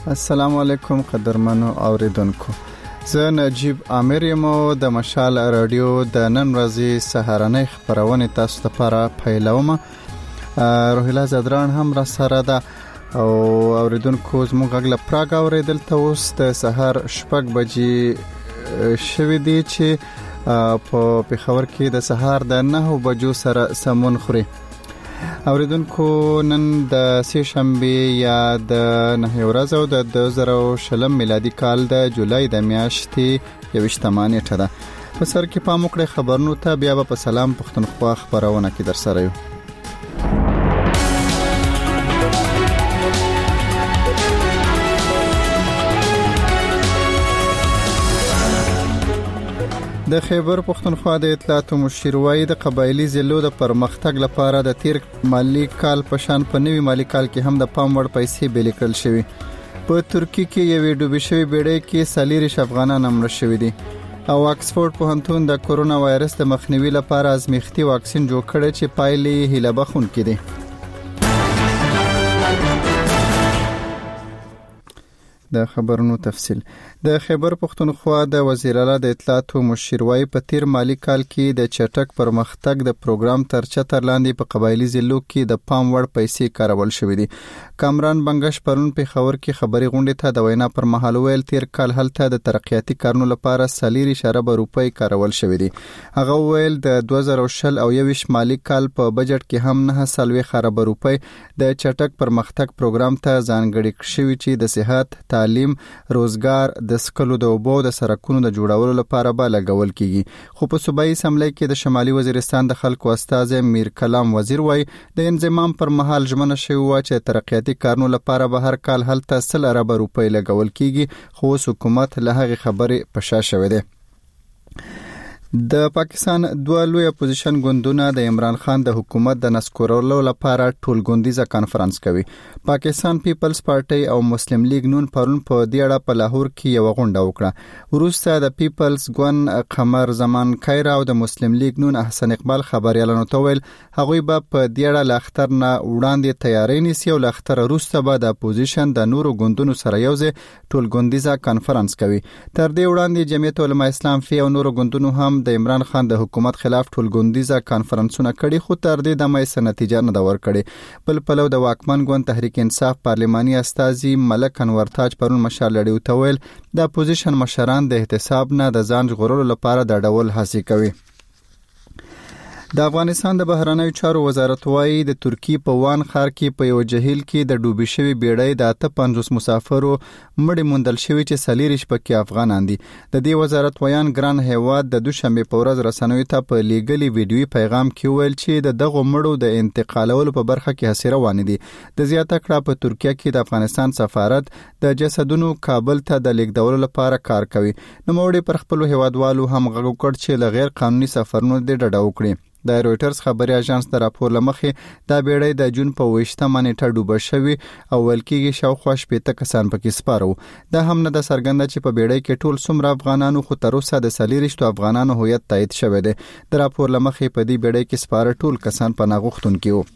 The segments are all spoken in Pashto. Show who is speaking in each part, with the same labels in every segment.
Speaker 1: السلام علیکم قدرمنو اوریدونکو. زه نجیب عامر یم د مشال رادیو د نن ورځې سهارنۍ خبرونه تاسو لپاره پیلوم. روحیلا زدران هم را سره ده او اوریدونکو زموږ غږ له پراګ اوریدل ته اوس د سهار 6 بجې شوي دي چې په پېښور کې د سهار د 9 بجو سره سمون خوري. اوریدونکو نن د سه شنبه یا د 9 ورځ او د 2020 میلادي کال د جولای د میاشتې 28 نیټه ده. په سر کې پام وکړئ خبرونو ته، بیا په سلام پښتونخوا خبرونه کې در سره یو. د خیبر پښتونخوا د اطلاعاتو مشر وایي د قبایلی ضلعو د پرمختګ لپاره د تیر مالی کال په شان په نوي مالی کال کې هم د پام وړ پیسې بیل کړل شوی. په ترکی کې یوې ډوبې شوی بیړۍ کې 40 افغانان مړه شوي دي او آکسفورد پوهنتون د کورونا وایرس د مخنیوي لپاره ازمیښتي واکسین جوړ کړی چې پایلې هیله بخښونکې دي. د خبرونو تفصیل. د خیبر پښتونخوا د وزیر اعلی د اطلاعاتو مشر وایي په تیر مالی کال کې د چټک پرمختګ د پروګرام تر چتر لاندې په قبایلی ضلعو کې د پام وړ پیسې کارول شوې دي. کامران بنگش پرون په خبر کې خبري غونډه ته د وینا پر مهال ویل تیر کال هلته د ترقیاتي کارونو لپاره 40 روپۍ کارول شوې دي. هغه ویل د 2020 او 21 مالی کال په بجټ کې هم 9 روپۍ د چټک پرمختګ پروګرام ته ځانګړي شوی چې د صحت، تعلیم، روزګار، د سکلو د اوبو د سرکونو د جوړولو لپاره به لګول کیږي. خو په صوبایي اسمبلی کې د شمالي وزیرستان د خلکو استازي میر کلام وزیر وایي د انضمام پر مهال ژمنه شوی و چې ترقیاتي کارونو لپاره به هر کال هلته 100 روپۍ لګول کیږي، خو حکومت له هغه خبرې په شا شوی دی. د پاکستان دوه لوی اپوزیشن ګوندونه د عمران خان د حکومت د نسکورولو لپاره ټولګوندیزه کانفرنس کوي. پاکستان پیپلز پارټي او مسلم لیگ نون پرون په دې اړه په لاهور کې یو غونډه وکړه. وروسته د پیپلز ګوند قمر زمان خیر او د مسلم لیگ نون احسن اقبال خبريالانو ته ویل هغوی به په دې اړه ل اختر نه وړاندې تیاری نیسي او ل اختر وروسته به د اپوزیشن د نورو ګوندونو سره یوځای ټولګوندیزه کانفرنس کوي. تر دې وړاندې جمعیت علماء اسلام فی او نورو ګوندونو هم د عمران خان د حکومت خلاف ټولګوندیزه کانفرنسونه کړي، خو تر دې د مې نتیجه نه دا ورکړي. بل پلو د واکمن ګوند تحریک انصاف پارلماني استازي ملک انور تاج پرون مشال لړیو ته ویل د اپوزیشن مشران د احتساب نه د ځان ژغورلو لپاره د ډول هڅې کوي. د افغانستان د بهرنیو چارو وزارت وایي د ترکی په وان ښار کې په یو جهیل کې د ډوبې شوی بیړۍ د 58 مسافرو مړي موندل شوی چې 40 پکې افغانان دي. د دې وزارت ویان ګران هیواد د دوشنبه په ورځ رسنیو ته په لیګلي ویډیوي پیغام کې ویل چې د دغه مړو د انتقالولو په برخه کې هڅې روانې دي. د زیاته کړه په ترکیه کې د افغانستان سفارت د جسدونو کابل ته د لیږدولو لپاره کار کوي. نوموړي پر خپل هیوادوالو هم غږ وکړ چې له غیر قانوني سفرونو د ډډه وکړي. د رويټرز خبري اژانس د راپور لمخې دا بیړۍ د جون په 28 نیټه ډوبه شوی او ولکېږي شاوخوا 80 کسان پکې سپارو. دا هم نه د سرګند چې په بیړۍ کې ټول څومره افغانانو خو تر اوسه د 40 افغانانو هویت تایید شوی دی. د راپور لمخې په دې بیړۍ کې سپاره ټول کسان په ناغښتونکي وو.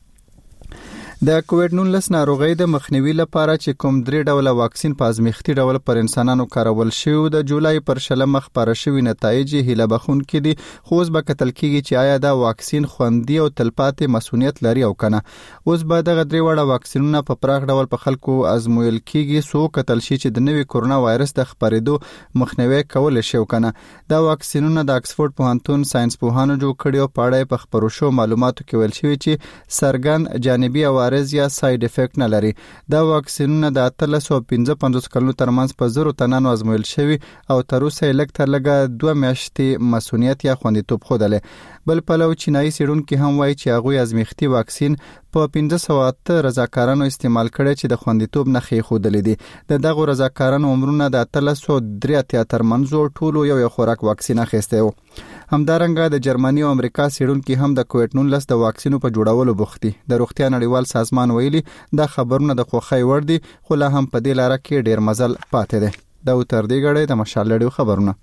Speaker 1: د کووډ-19 ناروغۍ د مخنیوي لپاره چې کوم 3 ډوله واکسین په ازمیښتي ډول پر انسانانو کارول شوی د جولای پر شلمه خبره شوی نتایج هیله بخښونکي دي، خو اوس به کتل کیږي چې آیا دا واکسین خوندي او تلپاتې مسؤلیت لري او کنه. اوس به دغه 3 وړه واکسینونه په پراخ ډول په خلکو ازمویل کیږي سو کتل شي چې د نوي کورونا وایرس د خپرېدو مخنیوي کول شي او کنه. دا واکسینونه د آکسفورد پوهنتون ساينس پوهانو جوړ کړي او په اړه په خبرو شو معلوماتو کې ویل شوی چې سرګن جانبي عوارض یا ساید افیکټ نه لري. دا واکسینونه د 355 کلونو ترمنځ په 0 تنانو ازمویل شوی او تر اوسه لږ تر لږه 2 میاشتې مسؤلیت یا خوندیتوب خوده. بل پلو چینایي سیډونکو هم وایي چې هغه ازمیښتي واکسین په 1508 رضاکارانو استعمال کړي چې د خوندیتوب نښې خودلې دي. د دغه رضاکارانو عمرونه د 383 ترمنځ ټولو یو خوراک واکسین اخیسته وو. همدارنګه د جرمني او امریکا سیډونکو هم د کووډ-19 د واکسینو په جوړولو بوختي. د روغتیا نړیوال سازمان ویلي دا خبرونه د خوښۍ وړ دي، خو لا هم په دې لاره کې ډیر مزل پاتې دی. دا تر دې غړې د مشال لړیو خبرونه.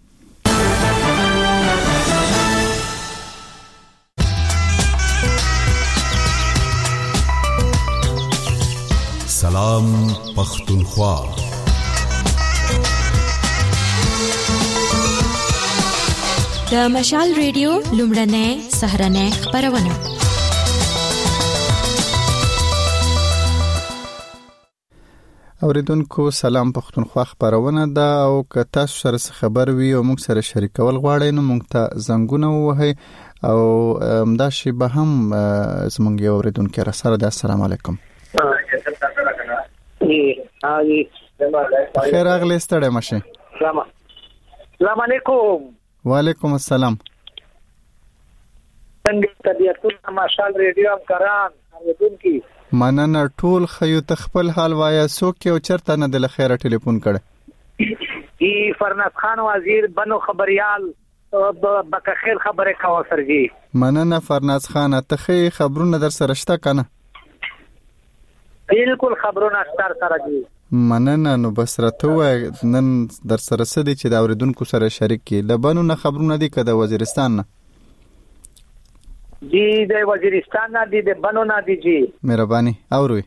Speaker 2: سلام سلام پختونخوا.
Speaker 3: د مشال ریډیو لومړنۍ سهارنۍ خبرونه.
Speaker 1: اوریدونکو سلام پختونخوا خبرونه ده او که تاسو سره خبر وي او موږ سره شریکول غواړئ نو موږ ته زنګونه ووهئ او دا شی به هم زموږ یو اوریدونکو را سره ده. السلام علیکم. خیر اغلی ستړی مشه.
Speaker 4: السلام علیکم.
Speaker 1: وعلیکم السلام.
Speaker 4: څنګه طبیعتونه ماشال ریډیو هم کران اوریدونکو
Speaker 1: مننه ټول خیو تخپل حال وایا څوک یو چرته نه د خیره ټلیفون کړه.
Speaker 4: ای فرناز خان وزیر بنو خبريال بکه خیر خبره کاوه سرجی.
Speaker 1: مننه فرناز خان ته خې خبرونه در سره شته کنه؟
Speaker 4: بالکل خبرونه ستار سره دي.
Speaker 1: مننه نو بس راته وای نن در سره سدي چې د اوریدونکو سره شریک کی د بنو نه خبرونه دي که د وزیرستان نه؟
Speaker 4: جی د وزیرستان نه دي د بنو نه دي جی.
Speaker 1: مهرباني اوروي.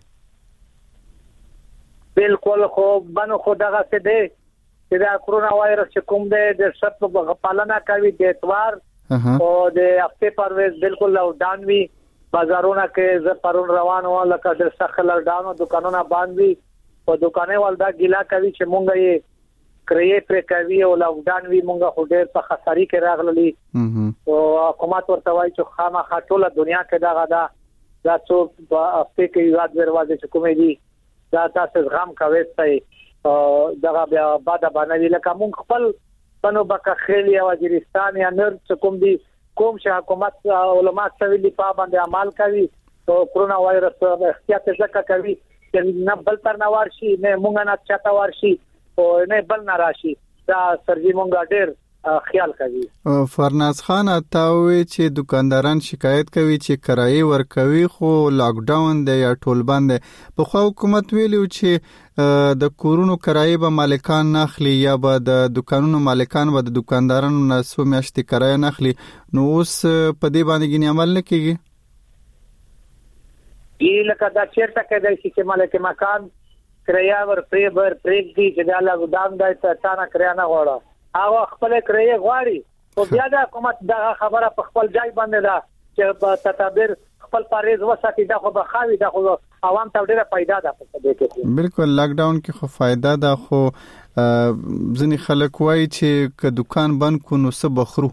Speaker 4: بالکل خو بنو خو دغه څه دی چې دا کرونا وایرس کوم دی د شپ په پالنا کوي د اتوار او د هفته پرويز بالکل لاکډاون وی بازارونه کې ز پرون روان و لکه د سخت لاکډاون دکانونه باندې وي او دکانې والدا ګیلا کوي چې مونږ یې کریه پر کوي او لاکډاون وی مونږ خو ډېر په خساري کې راغلي او حکومت ورته وایي چې خامخا ټوله دنیا کې دا څو په هفته کې یاد ورواځي چې کومې دي دا تاسو غم کوي دغه بیا بعد باندې لکه مونږ خپل بنو بکه خیلی وزیرستان یا نور کوم دي کوم چې حکومت علماء سویلی پابند عمل کوي او کرونا وایرس احتیاط ځکه کوي چې نه بل تر نه ورشي نه مونږ نه چاته ورشي او نه بل نه راشي دا سرجی مونږ ډېر خیال کوي.
Speaker 1: فرناز خان تاوي چې دکانداران شکایت کوي چې کرایي ورکوي خو لاکډاون دی یا ټول بند. په خو حکومت ویلو چې د کورونو کرایي به مالکان ناخلي یا به د دکانونو مالکان به د دکاندارانو نه سو میاشتې کرایه ناخلي نو اوس په دې باندې ګنې عمل نه کیږي.
Speaker 4: لکه دا چیرته کېدای شي چې مالک مکان کرایه ور پرېږدي چې دا لاکډاون دی ته نه کرایه نه غواړي هغه خپل کرایه غواړي او بیا د حکومت دا خبره په خپل ځای باندې ده چې په تدبیر خپل پاریز وساتي دا خو به خاوي دا خو عوام ته ډیره फायदा ده په دې کې.
Speaker 1: بالکل لاکډاون کې خو फायदा ده خو ځینې خلک وایي چې که دکان بند کو نو څه بخرو.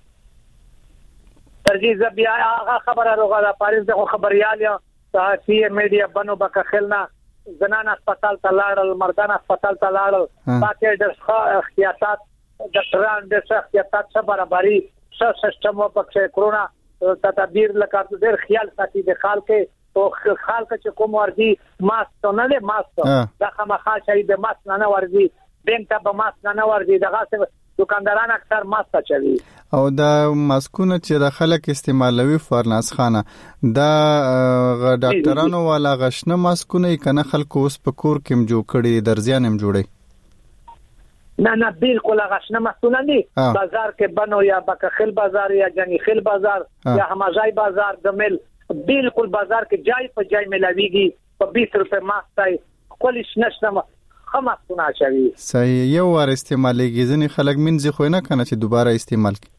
Speaker 4: ترجیح بیا هغه خبره روغه پاریز د خبريال یا صحافي میډیا بنو بکه خلنا زنان هسپتال ته لاړل مردان هسپتال ته لاړل پاتې د احتیاطات ډاکټران د احتیاطات سره برابرۍ سیستم په کې کرونا تدابیر لکه ډېر خیال ساتي د خلک او خلک چې کوم وردي ماسک نه له ماسک دا خامخا شي د ماسک نه وردي بنک ته به ماسک نه وردي دغه دکانداران اکثر ماسک چوي
Speaker 1: او دا ماسکونه چې د خلک استعمالوي فرناز خانه دا ډاکټرانو والا غشنه ماسکونه کنه خلکو اوس په کور کې جوړ کړي درځيانم جوړي
Speaker 4: نه بالکل غشنه ماسکونه نه بازار کې بنو یا بکخل بازار یا جنی خل بازار یا هماجای بازار د مل بالکل بازار کې جای په جای ملاويږي په 20 روپے ماسک کولیش نشته خماسونه چوي.
Speaker 1: صحیح یو ور استعمالېږي ځنې خلک منځي خو نه کنه چې دوباره استعمال کی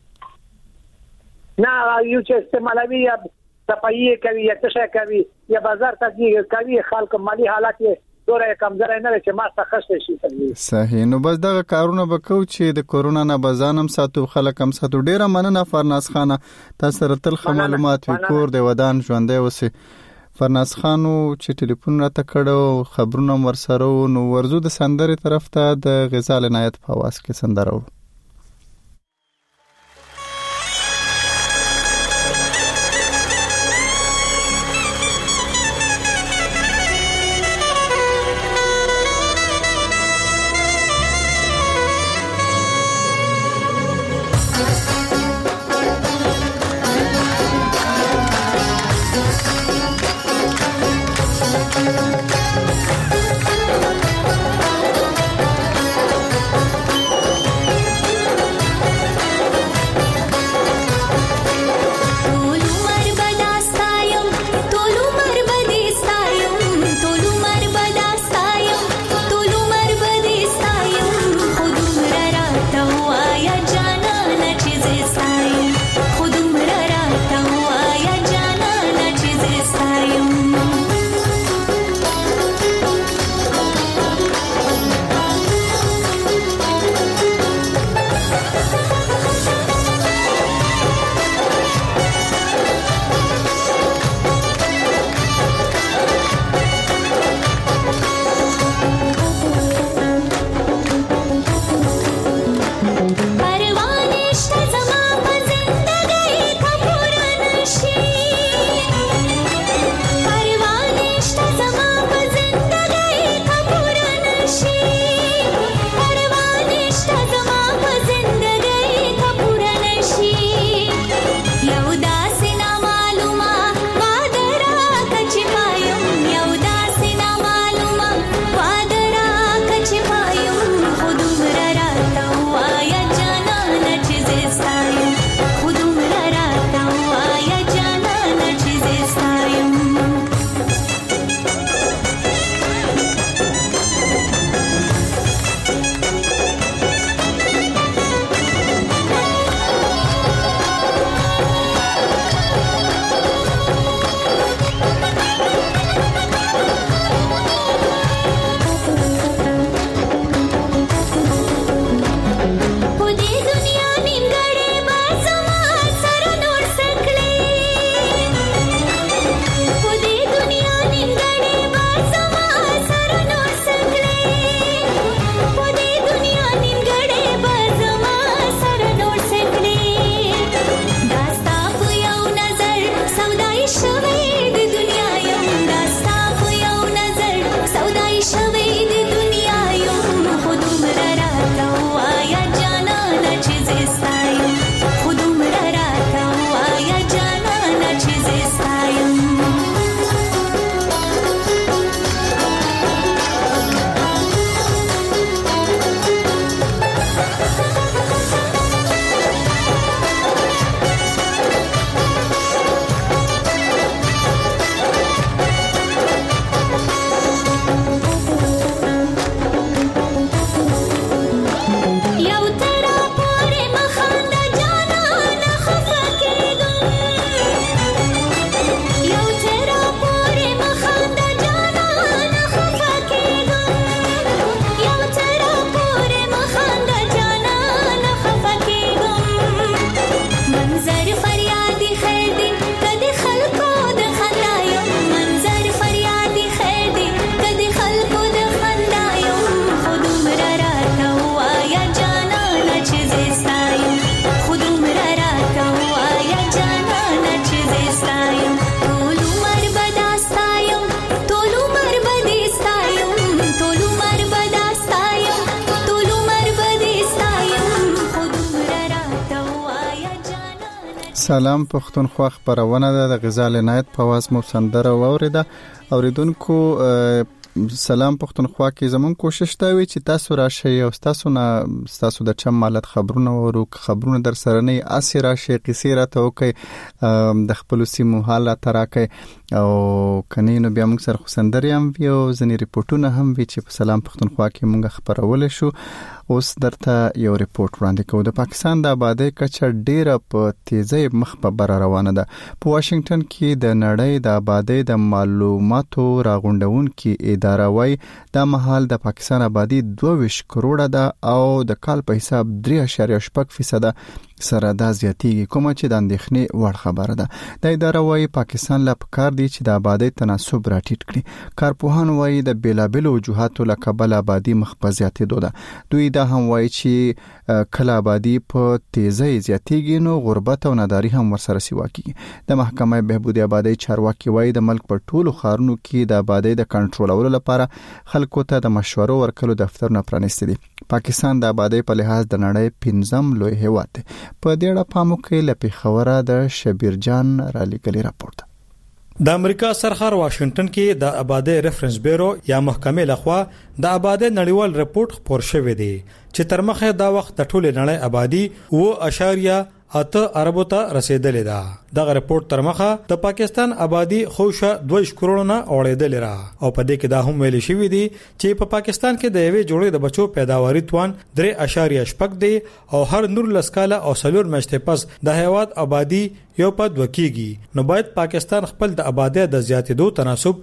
Speaker 4: نه یو چې استعمالوي یا صفایي کوي یا څه کوي یا بازار ته کوي خلک مالی حالت دوره کمزورې نه چې ما څه خشته شي.
Speaker 1: صحیح نو بس دغه کارونه وکاو چې د کورونا نه بزانم ساتو خلک هم ساتو. ډیره مننه فرناز خانه تاسو سره تل معلومات وکور د ودان ژوندې وسی. فرناز خانو چې ټلیفون راته کړو خبرونه ورسره نو ورزو د سندرې طرف ته د غزال عنایت په आवाज کې سندره سلام پښتونخوا خبرونه ده د غزال عنایت په आवाज مو سندره واوریده. اوریدونکو سلام پښتونخوا کې زمون کوشش دا وی چې تاسو راشي او تاسو د چم مالت خبرونه ورو خبرونه در سره نه اسې راشي قصې راته وکي د خپل سیمو حالات راکي او کنينو بیا موږ سره خسندري هم ویو ځنی ریپورتونه هم وی چې په سلام پښتونخوا کې موږ خبرول شو. اوس درته یو ریپورت وړاندې کوم. د پاکستان د آبادی کچه ډیره په تیزی مخ په بر روانه ده. په واشنگټن کې د نړۍ د آبادی د معلوماتو راغونډونکو اداره وايي د مهال د پاکستان آبادی 22 کروڑه ده او د کال په حساب 3.8% سره دا زیاتیږي، کومه چې د اندېښنې وړ خبره ده. د اداره وايي پاکستان لا پکار دی چې د آبادی تناسب راټیټ کړي. کارپوهان وايي د بیلابل وجوهاتو له کبل آبادی مخ په زیاتېدو ده. دوی دا هم وايي چې کله آبادی په تیزی زیاتیږي نو غربت او ناداری هم ورسره سیوا کیږي. د محکمه بهبود آبادی چارواکي وايي د ملک په ټولو ښارونو کې د آبادی د کنټرولولو لپاره خلکو ته د مشورو ورکولو دفترونه پرانیستي دي. پاکستان د آبادی په لحاظ د نړۍ 5م لوی هیواد دی. په دې اړه پامو کې لپی خبره د شبیر جان را لیکلي راپورټ.
Speaker 5: د امریکا سرخار واشنگټن کې د آبادی ریفرنس بیورو یا محکمې لخوا د آبادی نړیوال رپورټ خپور شوی دی چې تر مخه دا وخت د ټوله نړۍ آبادی 8 اربو ته رسیدلې ده. دغه رپورټ تر مخه د پاکستان آبادی خوشه 2 کروڑ نه اوړېدلې را او په دې کې دا هم ویل شوی دی چې په پاکستان کې د یوې جوړې د بچو پیداواري توان 3.8 دی او هر نور لسکاله او سلور میاشتې پس د هیواد آبادی یو په 2 کېږي. نو باید پاکستان خپل د آبادی د زیاتېدو تناسب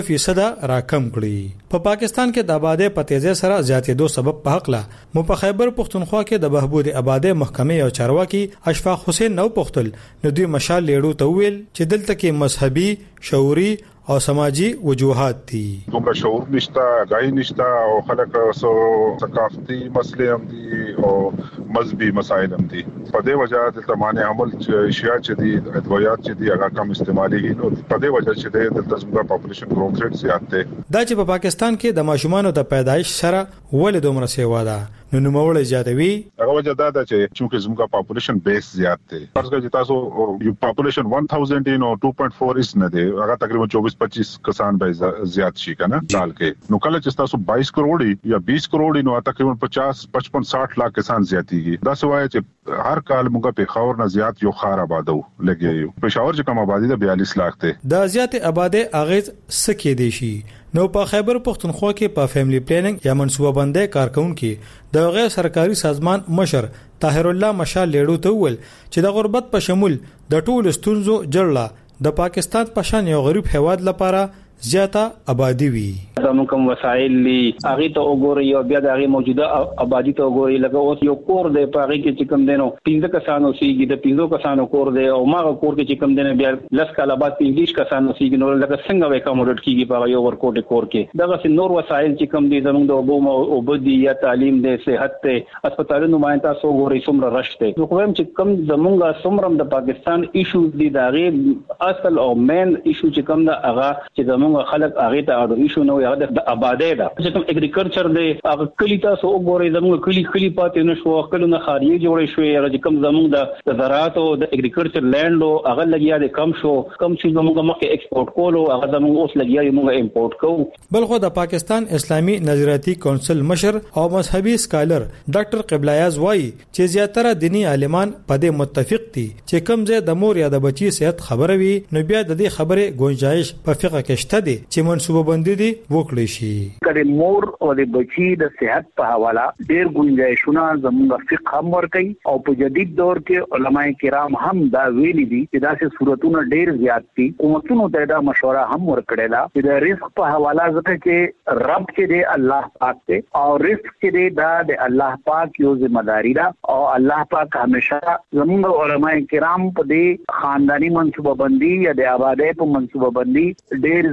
Speaker 5: 2% راکم کړي. په پاکستان کې د آبادی په تیزی سره زیاتېدو سبب په حق له مو په خیبر پښتونخوا کې د بهبود آبادی محکمې او چارواکي اشفاق حسین نو پختل نو دوی مشال لیړو ته ویل چې دلته کې مذهبي، شعوري او سماجی وجوهات دي.
Speaker 6: دومره شعور نشته، غای نشته او خلک سو ثقافتي مسلې هم دي او مذهبي مسائل هم دي. په دې وجه د تمانه عمل اشیاء چې دي ادویات چې دي هغه کم استعمالي نو په دې وجه چې د تزمګه پاپولیشن گروث ریټ زیات دی. دا
Speaker 5: چې په پاکستان کې د ماشومانو د پیدایش سره ولې دومره سیوا ده نو نوموړی زیاتوي.
Speaker 6: هغه وجه دا ده چې چې زموږه پاپولیشن بیس زیات دی. فرض کړئ تاسو یو پاپولیشن 1000 نو 2.4 اس نه دی، هغه تقریبا 24-25 کسان به زیات شي کنه سال کې. نو کله چې تاسو 22 کروڑ یا 20 کروڑ نو تقریبا 50-55-60 लाख کسان زیاتیږي. دا سوای چې هر کال موږ په خاور نه زیات یو خار آبادو لګي. پېښور چې کوم آبادی د 42 लाख ته.
Speaker 5: دا زیات آبادی اغیز سکه دي شي. نو په خیبر پښتونخوا کې په فیملی پلانینګ یا منصوبه بندۍ کارکونکو د غیر سرکاري سازمان مشر طاهر الله مشال لیړو ته ول چې د غربت په شمول د ټولو ستونزو جړله د پاکستان په شان یو غریب هیواد لپاره زیاته آبادی وي.
Speaker 7: زموږ کوم وسایل لی هغه ته وګورئ او بیا د هغه موجوده آبادی ته وګورئ. لکه اوس یو کور دی په هغه کې چې کوم دینو 15 کسانو سیږي، د 15 کسانو کور دی او ماغه کور کې چې کوم دینو بیا لس کاله بعد 15 کسانو سیږي. نو لکه څنګه وای کوموډ کیږي په یو ورکوټ کور کې. دغه نور وسایل چې کوم دي زموږ د اوبو او بدی یا تعلیم دی، صحت ته هسپتالونو باندې تاسو وګورئ څومره رشته. نو کوم چې کوم زموږه څومره د پاکستان ایشو دي دا غي اصل او مین ایشو چې کوم دا هغه چې زموږ خلک هغه ته اړو ایشو نو د آبادی دا چې کوم اګریکلچر دی هغه کلی تاسو وګورئ زموږ کلی پاتې نشو، کلونه خاریه جوړې شوې. هغه کوم زموږ د زراعت او د اګریکلچر لینډ او هغه لګیا دي کم شو، کم چې زموږ مخکې ایکسپورټ کولو هغه زموږ اوس لګیا یو موږ امپورټ کوو.
Speaker 5: بلخو د پاکستان اسلامي نظریاتي کونسل مشر او مذهبي سکالر ډاکټر قبلایاز وایي چې زیاتره دینی عالمان په دې متفق دي چې کوم ځای د مور یا د بچي صحت خبره وي نو بیا د دې خبره گنجائش په فقہ کې شته دي چې منصوبه بندي دي وکړي شي.
Speaker 4: کله مور او د بچي د صحت په حواله ډېر گنجائشونه زموږ فقہ هم ورکي او په جدید دور کې علماء کرام هم دا ویلي دي چې داسې صورتونه ډېر زیات دي. حکومتونو ته دا مشوره هم ورکړل چې د رزق په حواله ځکه چې رب چې دی الله پاک دی او رزق چې دی دا د الله پاک یو ذمہداري ده او الله پاک همیشه زموږ علماء کرام په دې خاندانی منصوبه بندي یا د آبادی په منصوبه بندي ډېر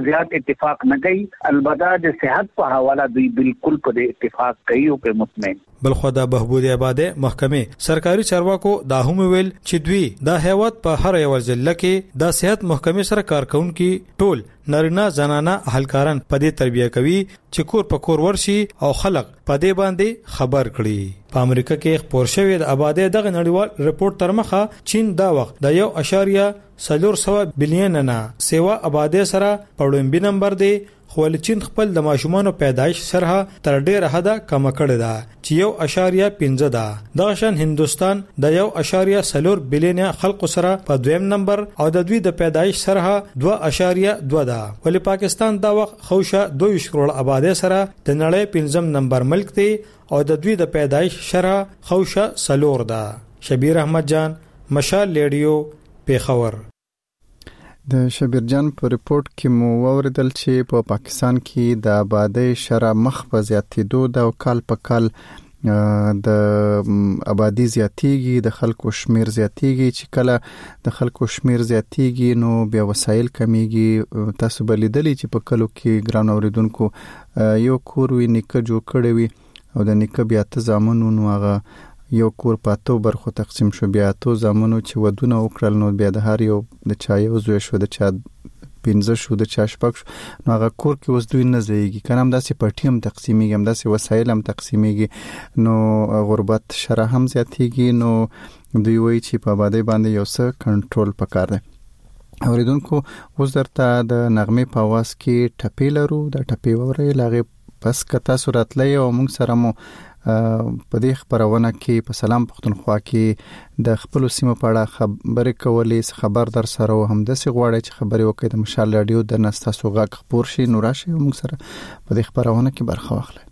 Speaker 4: زیات اتفاق نه کوي. البته د صحت په حواله دوی بالکل په اتفاق کوي او په مطمئن.
Speaker 5: بلخو د بهبود آباده محکمې سرکاري چارواکو دا هم ویل چې دوی د هیواد په هر یو ضلع کې د صحت محکمې سره کارکونکي ټول نارینه زنانه اهلکاران په دې تربیه کوي چې کور په کور ورشي او خلک په دې باندې خبر کړي. په امریکا کې خبر شوی د آباده دغه نړیوال رپورت تر مخه چین دا وخت د 1.4 بلین نه سیوا آباده سره په لومبي نمبر دی، خو چین خپل د ماشومانو پیدایش سره تر ډیره حده کم کړی دا چې 1.5 ده. د شان هندستان د 1.4 بلین خلکو سره په دویم نمبر او د دوی د پیدایش سره 2.2 ده. ولی پاکستان دا وخت خوشه 2 کروڑ آباده سره د نړۍ 5م نمبر ملک دی او د دوی د پیدایش سره خوشه 4 ده. شبیر احمد جان، مشال ریډیو، پیښور.
Speaker 1: د شبیر جان په ریپورت کې مو ووردل چې په پاکستان کې د آبادی شرح مخ په زیاتېدو د کال په کال د آبادی زیاتېږي، د خلکو شمیر زیاتېږي. چې کله د خلکو شمیر زیاتېږي نو بیا وسایل کمیږي. تاسو بلیدلی چې په کلو کې ګران اوریدونکو یو کور وی نیکه جوړ کړی وي او د نیکه بیا ته زامنو نو هغه یو کور په 8 برخو تقسیم شو، بیا 8 زامنو چې ودونه وکړل نو بیا د هر یو د چا یو زوی شو، د چا 15 شو، د چا 6 شو، نو هغه کور کې اوس دوی نه ځایږي کنه، هم داسې پټي هم تقسیمیږي، هم داسې وسایل هم تقسیمیږي، نو غربت شرح هم زیاتېږي. نو دوی وایي چې په آبادی باندې یو څه کنټرول پکار دی. اوریدونکو اوس درته د نغمې په आवाज کې ټپې لرو، د ټپې ووري لاغه پس کتا صورتلې او موږ سره مو په دې خبرونه کې په سلام پښتونخوا کې د خپل سیمه په اړه خبرې کولې، خبر در سره هم د سی غواړي چې خبرې وکړي د مشال رادیو د نستا سوغاک خبر شي نو راشي موږ سره په دې خبرونه کې برخه واخلي.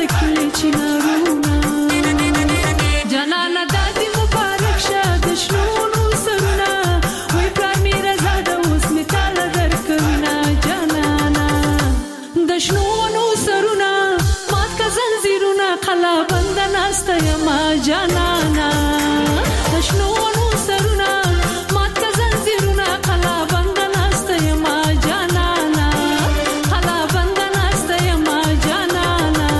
Speaker 8: کلی چنارونه جانانا دادی مبارک شه د شنونو سرونه وای پلار مې رضا ده اوس مې تاله درکوینه جانانا د شنونو سرونه مات که زنځیرونه قلا بنده ناسته یما جانانا د شنونو سرونه مات که زنځیرونه قلا بنده ناسته یما جانانا قلا بنده ناسته یما جانانا.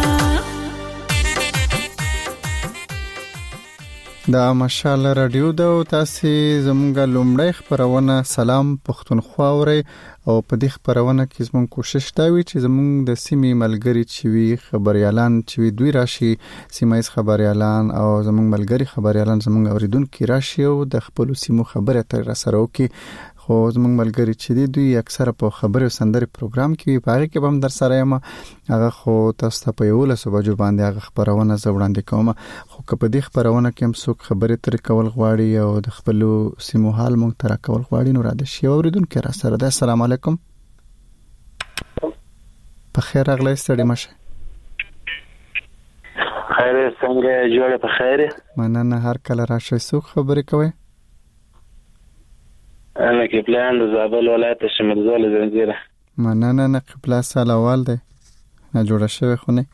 Speaker 1: دا مشال رادیو دا تاسو زموږ لومړی خبرونه سلام پښتونخوا اوري او په دې خبرونه کې زموږ کوشش دا وی چې زموږ د سیمې ملګری چې وی خبريالان چې وی دوی راشي سیمایي خبريالان او زموږ ملګری خبريالان زموږ اوریدونکو راشي او د خپل سیمو خبره تر سره وکي خو زموږ ملګری چې دوی اکثره په خبرو سندري پروګرام کې په هغه کې هم در سره یم هغه خو تاسو ته په یو لاسو بجو باندې هغه خبرونه زوړاندې کوم خو په دې خبرونه کې هم څوک خبرې تر کول غواړي او د خپل سیمو حال مونږ تر کول غواړي نو را دي شي اوریدونکو را سره ده. السلام علیکم په خیر اغلی ستړي مشه
Speaker 9: خیر څنګه جوړه په خیر
Speaker 1: مننه هر کله راشي څوک خبرې کوي
Speaker 9: انا کې پلان د زابل ولایت شمال زول زنجیره
Speaker 1: مننه نه قبله سلوال ده نه جوړه شوی خو نه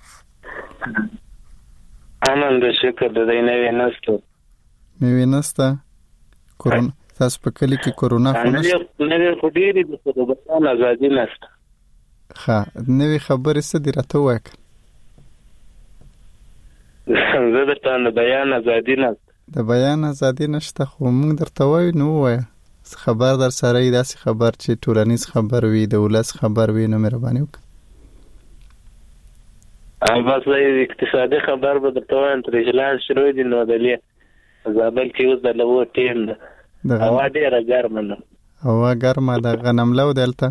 Speaker 9: امن د شکر د دې نه وینسته کورونا تاسو په کلی کې کورونا خو نه خو ډیری د بیان ازادي نشته
Speaker 1: ها نوې خبرې څه دی راته وایي
Speaker 9: زه د بیان ازادي نشته
Speaker 1: د بیان ازادي نشته خو موږ درته وایو نو وایي خبر در سره ای داسې خبر چې ټولنیز خبر وي د ولس خبر وي نو مهرباني وکړه
Speaker 9: بس د اقتصادي خبر به درته وایم تر اجلال شروع دي نو دلې زابل کې اوس د لوو ټیم ده هوا ډېره ګرمه ده
Speaker 1: هوا ګرمه ده غنم لو دلته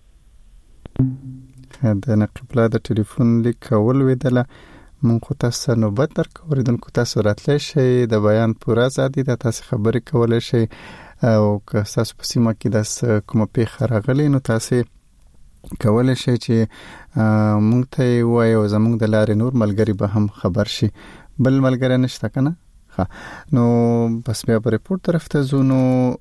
Speaker 1: د نقبله د ټلیفون لیک کول ویدله مونږ خو تاسو نوبت درکو اوریدونکو تاسو راتلی شئ د بیان پوره ازادي ده تاسو خبرې کولی شئ او که تاسو په سیمه کې د کومه پیښه راغلې نو تاسو کولی شئ چې مونږ ته وایو زموږ د لارې نور ملګری به هم خبر شي بل ملګری نشته کنه نو بس بیا په ریپورت طرف ته زونو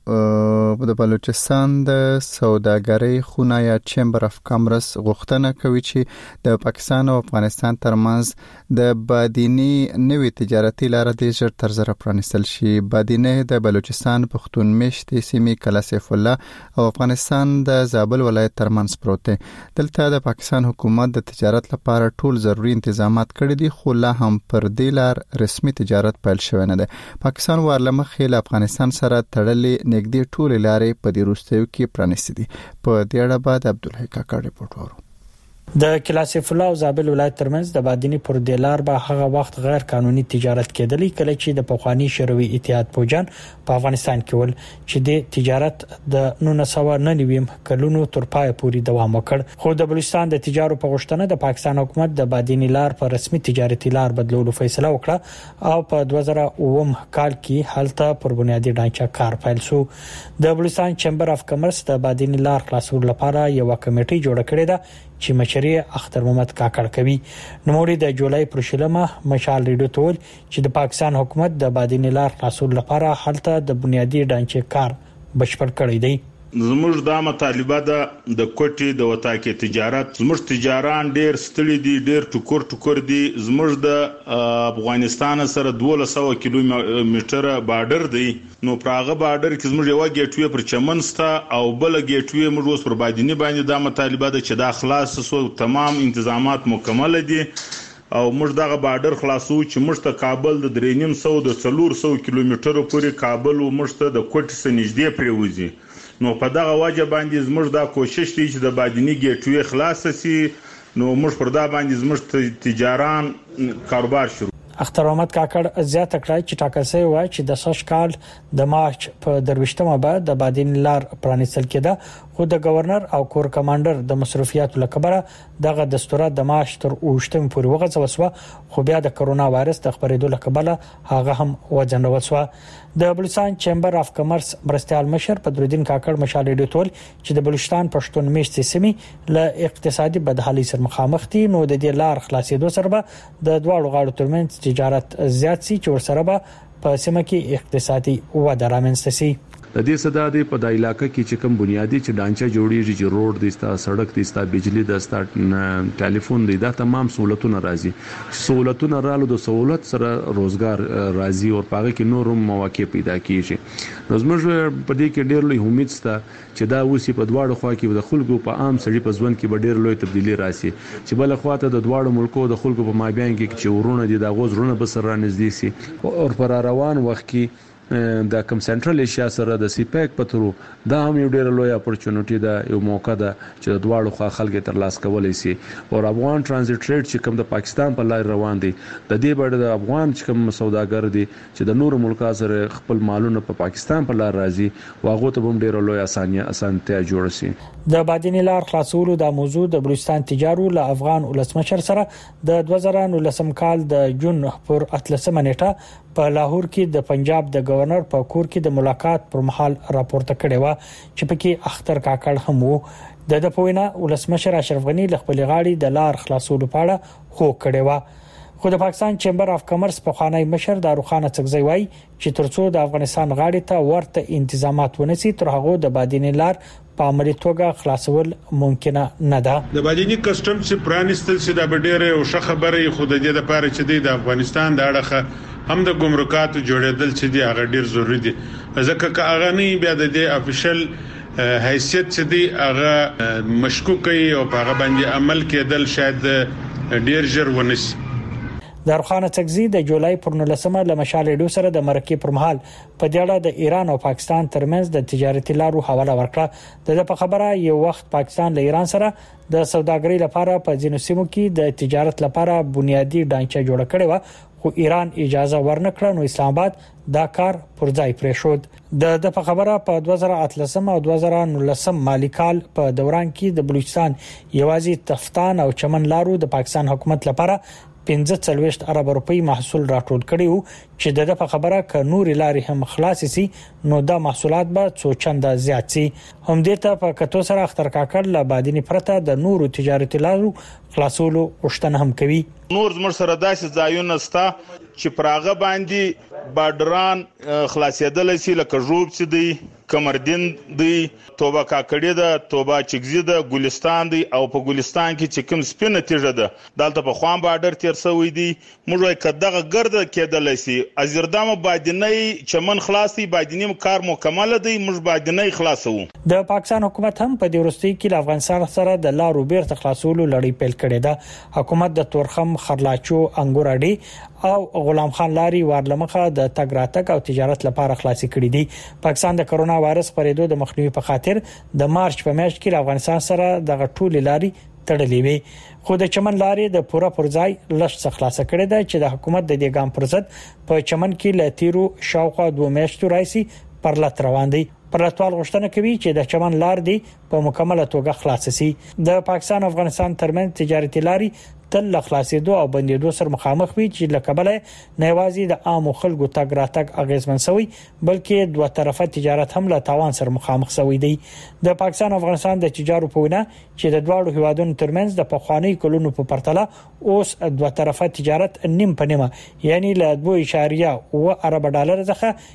Speaker 1: د بلوچستان د سوداګرۍ خونه یا چیمبر اف کامرس غوښتنه کوي چې د پاکستان او افغانستان ترمنځ د بادینی نوې تجارتي لار د ژر تر ژره پرانیستل شي. بادینه د بلوچستان پښتون میشتې سیمې کلا سیف الله او افغانستان د زابل ولایت ترمنځ پروت دی. دلته د پاکستان حکومت د تجارت لپاره ټول ضروري تنظیمات کړی دي خو لا هم پر دې لار رسمي تجارت پیل شوی نه ده. پاکستان ورلمخې له افغانستان سره تړلې نږدې ټول لارې په دې وروستیو کې پرانیستې دي. په دې اړه بعد عبدالحی کاکړ ریپورت ورو.
Speaker 10: د کلاسیف الله او زابل ولایت ترمنځ د بادینی پر دلار به هغه وخت غیر قانوني تجارت کېدلی کله چې د پخوانی شوروي اتحاد پوجان په افغانستان کې ول چې د تجارت د 1999 کلونو تر پای پورې دوام وکړ خو د بلوچستان د تجارت په غوښتنه د پاکستان حکومت د بادینی لار په رسمي تجارتي لار بدلولو فیصله وکړه او په 2009 کال کې هلته پر بنیادی ډانچه کار پیل شو. د بلوچستان چیمبر اف کامرس د بادینی لار خلاصولو لپاره یو کمیټه جوړ کړې ده چې مشري اختر محمد کاکړ کوي. نوموړي د جولای پر شلمه مشال ریډیو تول چې د پاکستان حکومت د بادینی لار خلاصول لپاره هلته د بنیادی ډانچې کار بشپړ کړی دی.
Speaker 11: زموږ د مطالبه د کوټي د وتاکي تجارت زموږ تجاران ډیر ستړي دي ډیر ټکور دي زموږ د افغانستان سره 1200 کیلومتره بارډر دی نو پراغه بارډر کې زموږ یو گیټوی پر چمنستا او بل گیټوی موږ اوس پر بادینی باندې د مطالبه د چې د خلاص سو تمام تنظیمات مکمل دي او موږ دغه بارډر خلاصو چې موږ ته کابل د 300 د 400 کیلومترو پورې کابل او موږ ته د کوټي سره نږدې پریوځي. نو په دغه وجه باندې زموږ دا کوشش دی چې د بادینی گیټوی خلاص شي نو موږ پر دا باندې زموږ تجاران کاروبار شروع.
Speaker 10: اختر محمد کاکړ زیاته کړای چې ټاکل شوی و چې د سوش کال د مارچ په 23مه بعد د بادین لار پرانیستل کېده، خو د گورنر او کور کمانډر د مصرفیاتو لکبره دغه دستور د مارچ تر 28 پورې وغځول شو، خو بیا د کرونا وایرس د خبرېدو لکبله هغه هم وځنډول شو. د بلوچستان چیمبر اف کمرس مرستيال مشر بدرالدین کاکړ مشال ډیټول چې د بلوچستان پښتون میشتې سیمې له اقتصادي بدحالۍ سره مخامخ دي، نو د دې لار خلاصېدو سره به د دواړو غاړو ترمنځ تجارت زیات شي چې ورسره به په سیمه کې اقتصادي وده رامنځته شي.
Speaker 12: د دې صدا د په د علاقې کې چې کوم بنیادی چې ډانچه جوړیږي، چې روډ دی، سړک دی، بجلی دی، ټلیفون دی، دا تمام سہولتونه راځي. سہولتونه رالو د سہولت سره روزګار راځي او په هغه کې نورم مواقع پیدا کیږي. نو زموږ په دې کې ډېر لوی امید شته چې دا اوسې په دواړو خوا کې د خلکو په عام سړي په ژوند کې به ډېر لوی تبدیلی راشي، چې بل خواته د دواړو ملکو د خلکو په مابین کې چې ورونه دي د غوځرونه به سره نږدې شي او پر روان وخت کې د کم سنټرل ایشیا سره د سیپیک پترو دا هم یو ډېر لوی اپورچونټی ده، یو موقع ده چې د دواړو خوا خلک تر لاس کولای شي. او افغان ترانزیت ریټ چې کوم د پاکستان په لار روان دي، د دې بړ د افغان چې کوم سوداګر دي چې د نورو ملکا سره خپل مالونه په پاکستان په لار راځي، واغه ته هم ډېر لوی اسانتیا جوړ شي.
Speaker 10: د بادین لار خلاصولو د موضوع د بلوچستان تجارو له افغان ولسمشر سره د 2019 کال د جون پر 13 نیټه په لاهور کې د پنجاب د گورنر په کور کې د ملاقات پر مهال راپورته کړی و چې پکې اختر کاکړ هم وو. د پوینا ولسمشر اشرف غنی له خپل غاړي د لار خلاصولو په اړه خو کړی و، خو د پاکستان چیمبر اف کمرس په خوانی مشر داروخان څکزی وای چې ترڅو د افغانستان غاړي ته ورته انتظامات ونسي تر هغه د بادین لار په عملي توګه خلاصول ممکن نه ده.
Speaker 11: د بادینی کسٹم چې پرانستل سي د بډېره او ښه خبره خو د دې لپاره چې د افغانستان د اړخه هم د ګمرکاتو جوړېدل چې دی هغه ډیر ضروری دي، ځکه چې هغه نه بیا د دې افیشل حیثیت چې دی هغه مشکوک او په هغه باندې عمل کېدل شاید ډیر ژر ونسي.
Speaker 10: داروخان څکزی د جولای پر 19مه له مشال ډیو سره د مرکې پر مهال په دې اړه د ایران او پاکستان ترمنځ د تجارتي لارو حواله ورکړه. د په خبره یو وخت پاکستان له ایران سره د سوداګرۍ لپاره په ځینو سیمو کې د تجارت لپاره بنیادی ډانچه جوړ کړي و، خو ایران اجازه ورنکړه، نو اسلام آباد دا کار پر ځای پرې شود. د په خبره په 2013 او 2019 مالی کال په دوران کې د بلوچستان یوازې تفتان او چمن لارو د پاکستان حکومت لپاره 45 ارب روپۍ محصول راټول کړي وو، چې د په خبره ک نور لارې هم خلاص سي نو د محصولات به څو چنده زیات سي. هم دې ته په کتو سره اختر کاکړ له بادینی پرته د نورو تجارتي لارو خلاصولو غوښتنه هم کوي.
Speaker 11: نور زمر سره داسې ځایونه ستا چې پراغه باندې بارډران خلاصېدل شي، لکه ژوب سي دی، کمردین دی، توبه کاکړی ده، توبه چګزی ده، ګلستان دی، او په ګلستان کې چې کوم سپینه تیږه ده دلته په خوان بارډر تیر شوی دی. موږ وايي کداغه ګرځه کېدل شي، ازردام بادینی چمن خلاصي، بادینی کار مکمل دی، موږ بادینی خلاصو.
Speaker 10: د پاکستان حکومت هم په دې ورستۍ کې د افغانستان سره د لارو بیرته خلاصولو لړۍ پیل کړې ده. حکومت د تورخم، خرلاچو، انګور اډي او غلام خان لاري ورلمخه د تګ راتګ او تجارت لپاره خلاصي کړې دي. پاکستان د کرونا وایرس خپرېدو د مخنیوي په خاطر د مارچ په میاشت کې افغانستان سره د غټولې لاري تړلې وي، خو د چمن لارې د پوره پرځای لښت څخه خلاص کړي ده چې د حکومت د دې ګام پر ضد په چمن کې ل تیرو شاوخوا 2 میاشتو راځي پر لټ روان دي. پرلطوال غوښتنه کوي چې د چمن لار دی په مکمله توګه خلاص شي. د پاکستان او افغانستان ترمنځ تجارتي لاري تل خلاصېدو او بندېدو سره مخامخ وي چې لکبله نه یوازې د عام خلکو تګ راتګ اغیزمن شوی بلکې دوه طرفه تجارت هم له تاوان سره مخامخ شوی دی. د پاکستان او افغانستان د تجارو په وینا چې د دواړو هیوادونو ترمنځ د پخوانی کلونو په پرتله اوس دوه طرفه تجارت نیم په نیمه، یعنی له 2.9 ارب ډالر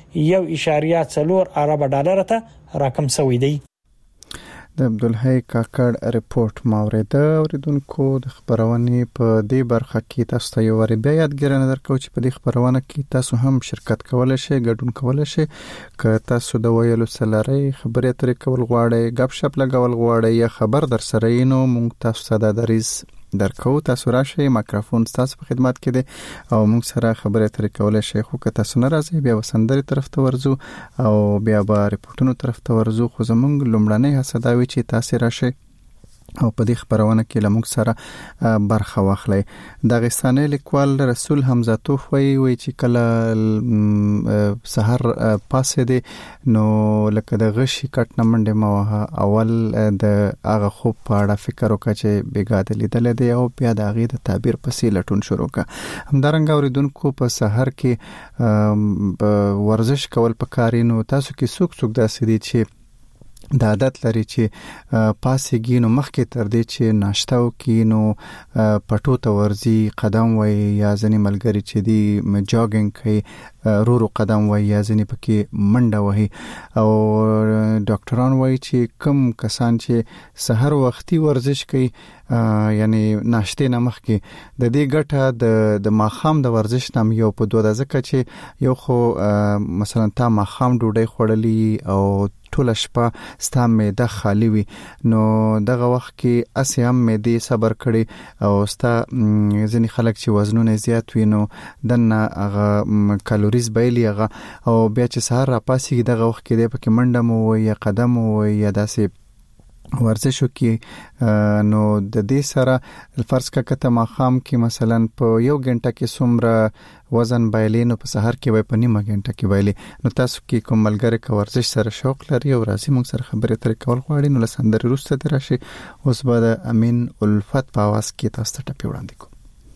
Speaker 10: څخه 1.4 ارب ډالر ته راکم شوی دی.
Speaker 1: د عبدالحی کاکړ ریپورت ماوریده. اوریدونکو د خبرونه په دې برخه کې تاسو ته یو ور بیا یادګرنه درکو چې په دې خبرونه کې تاسو هم شرکت کولای شئ، ګډون کولای شئ. که تاسو د ویلو سلاري خبرې اترې کول غواړئ، غب شپ لګول غواړئ یا خبر در سره یې، نو موږ تاسو ته د دریز درکو. تاسو راشئ، مایکروفون تاسو په خدمت کې دی او موږ سره خبرې اترې کولای شئ. خو که تاسو نه راځئ بیا وسندري طرف ته ورزو او بیا به ریپورتونو طرف ته ورزو. خو زموږ لومړنۍ هڅه دا وي چې تاسو راشئ او په دې خبرونه کې لموږ سره برخه واخلي. د غستانه لیکوال رسول حمزه توفوی وی چې کله سحر پاسه دي نو لکه د غشي کټ نمنډه موه اول د هغه خوب په اړه فکر وکړي چې بیګاده لیدل دي او بیا د هغه د تعبیر پسې لټون شروع کړه. همدارنګ اوریدونکو په سحر کې ورزش کول پکارینو تاسو کې څوک داسې دي چې د عادت لري چې پاسېږي نو مخکې تر دې چې ناشته وکړي نو پټو ته ورځي قدم وای یا ځنې ملګری چې دی جاګینګ کوي رو قدم وای یا ځنې پکې منډه وهي او ډاکټران وای چې کم کسان چې سحر وختي ورزش کوي یعنی ناشته نه مخکې د دې ګټه د ماخام د ورزش نام یو په دوه ځکه چې یو خو مثلا تا ماخام ډوډۍ خوړلې او ټول شپه ستا معده خالی وي نو دغه وخت کې اسې هم معده صبر کړي او ستا ځینې خلک چې وزنونه زیات وي نو دنه هغه کالوریز بایلي هغه او بیا چې سهار را پاسي دغه وخت کې د پکې منډه مو یا قدم مو یا داسې ورزشو کې نو د دې سره فرض کا کته ماخام کې مثلا په یو غنټه کې څومره وزن بایلې نو په سحر کې وای په نیمه غنټه کې بایلې نو تاسو کې کوم ملګری کا ورزش سره شوق لري او راځي موږ سره خبرې ترې کول غواړي نو لسندري روسته درشي اوس به د امین الفت په आवाज کې تاسو ته ټپي وړاندې کوم.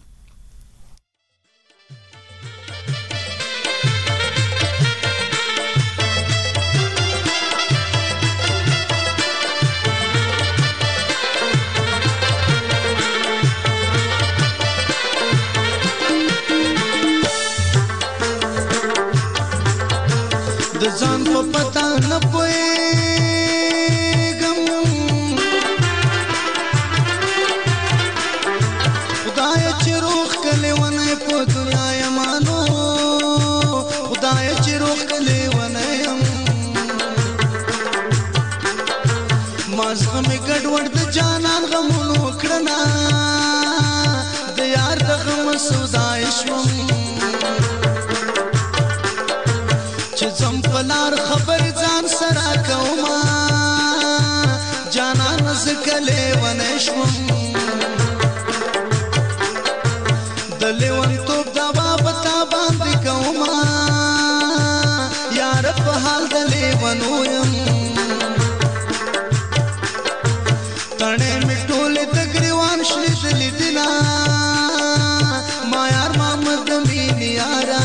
Speaker 13: ځان په پتا نه پوهېږم خدای چې روح کلی ونه په دنیا یمانو خدای چې روح کلی ونه یم مازغه مې ګډوډ د جانان غمونو کړنا د یار د غم سودای شوم لار خبر ځان سره کوما جانان زکله ونشم دلون توپ دا بابتا باندې کوما یار په حال دلې ونویم تړې میټولې د ګریوان شلې دلې دلا ما یار محمد مين یارا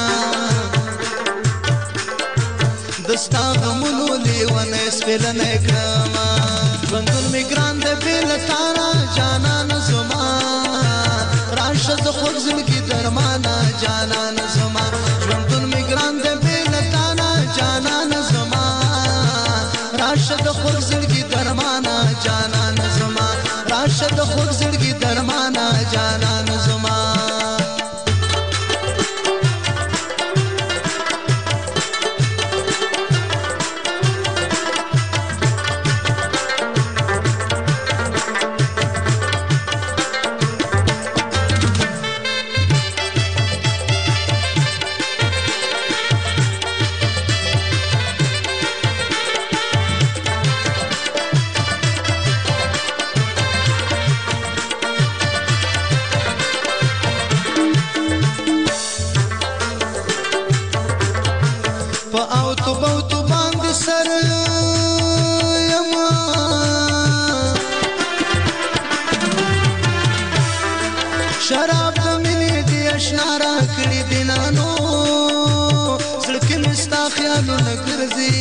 Speaker 13: دستا غمونو لیونه سپلنه کما ژوندون می ګران د بیل تارا جانان زما راشه د خوږ زړګي درمانا جانان زما ژوندون می ګران د بیل تارا جانان زما راشه د خوږ زړګي درمانا جانان زما راشه د خوږ زړګي درمانا جانان زما شراب د مینې دی اشنا را کړی دینانو سړک مستا خیالونه ګرځي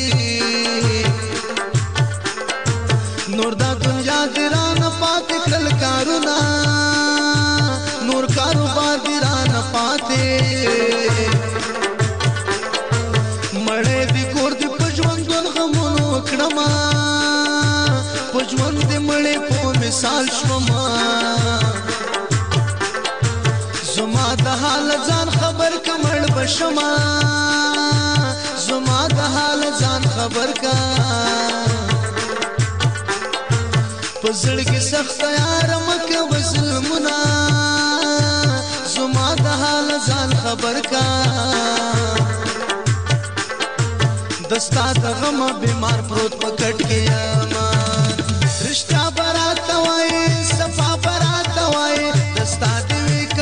Speaker 13: نور دا دنیا درانه پاتې کړل کارونه نور کاروبار درانه پاتې مړې دی کور دی پښوندون غمونو کړما پښوند دی مړې په مثال شوما زما د حال ځان خبر کمړ بشما زما د حال ځان خبر کا پزړ کې سخت یار مکه وسلمنا زما د حال ځان خبر کا دستا د غم بیمار پروت پکټ کې ما رشتہ برات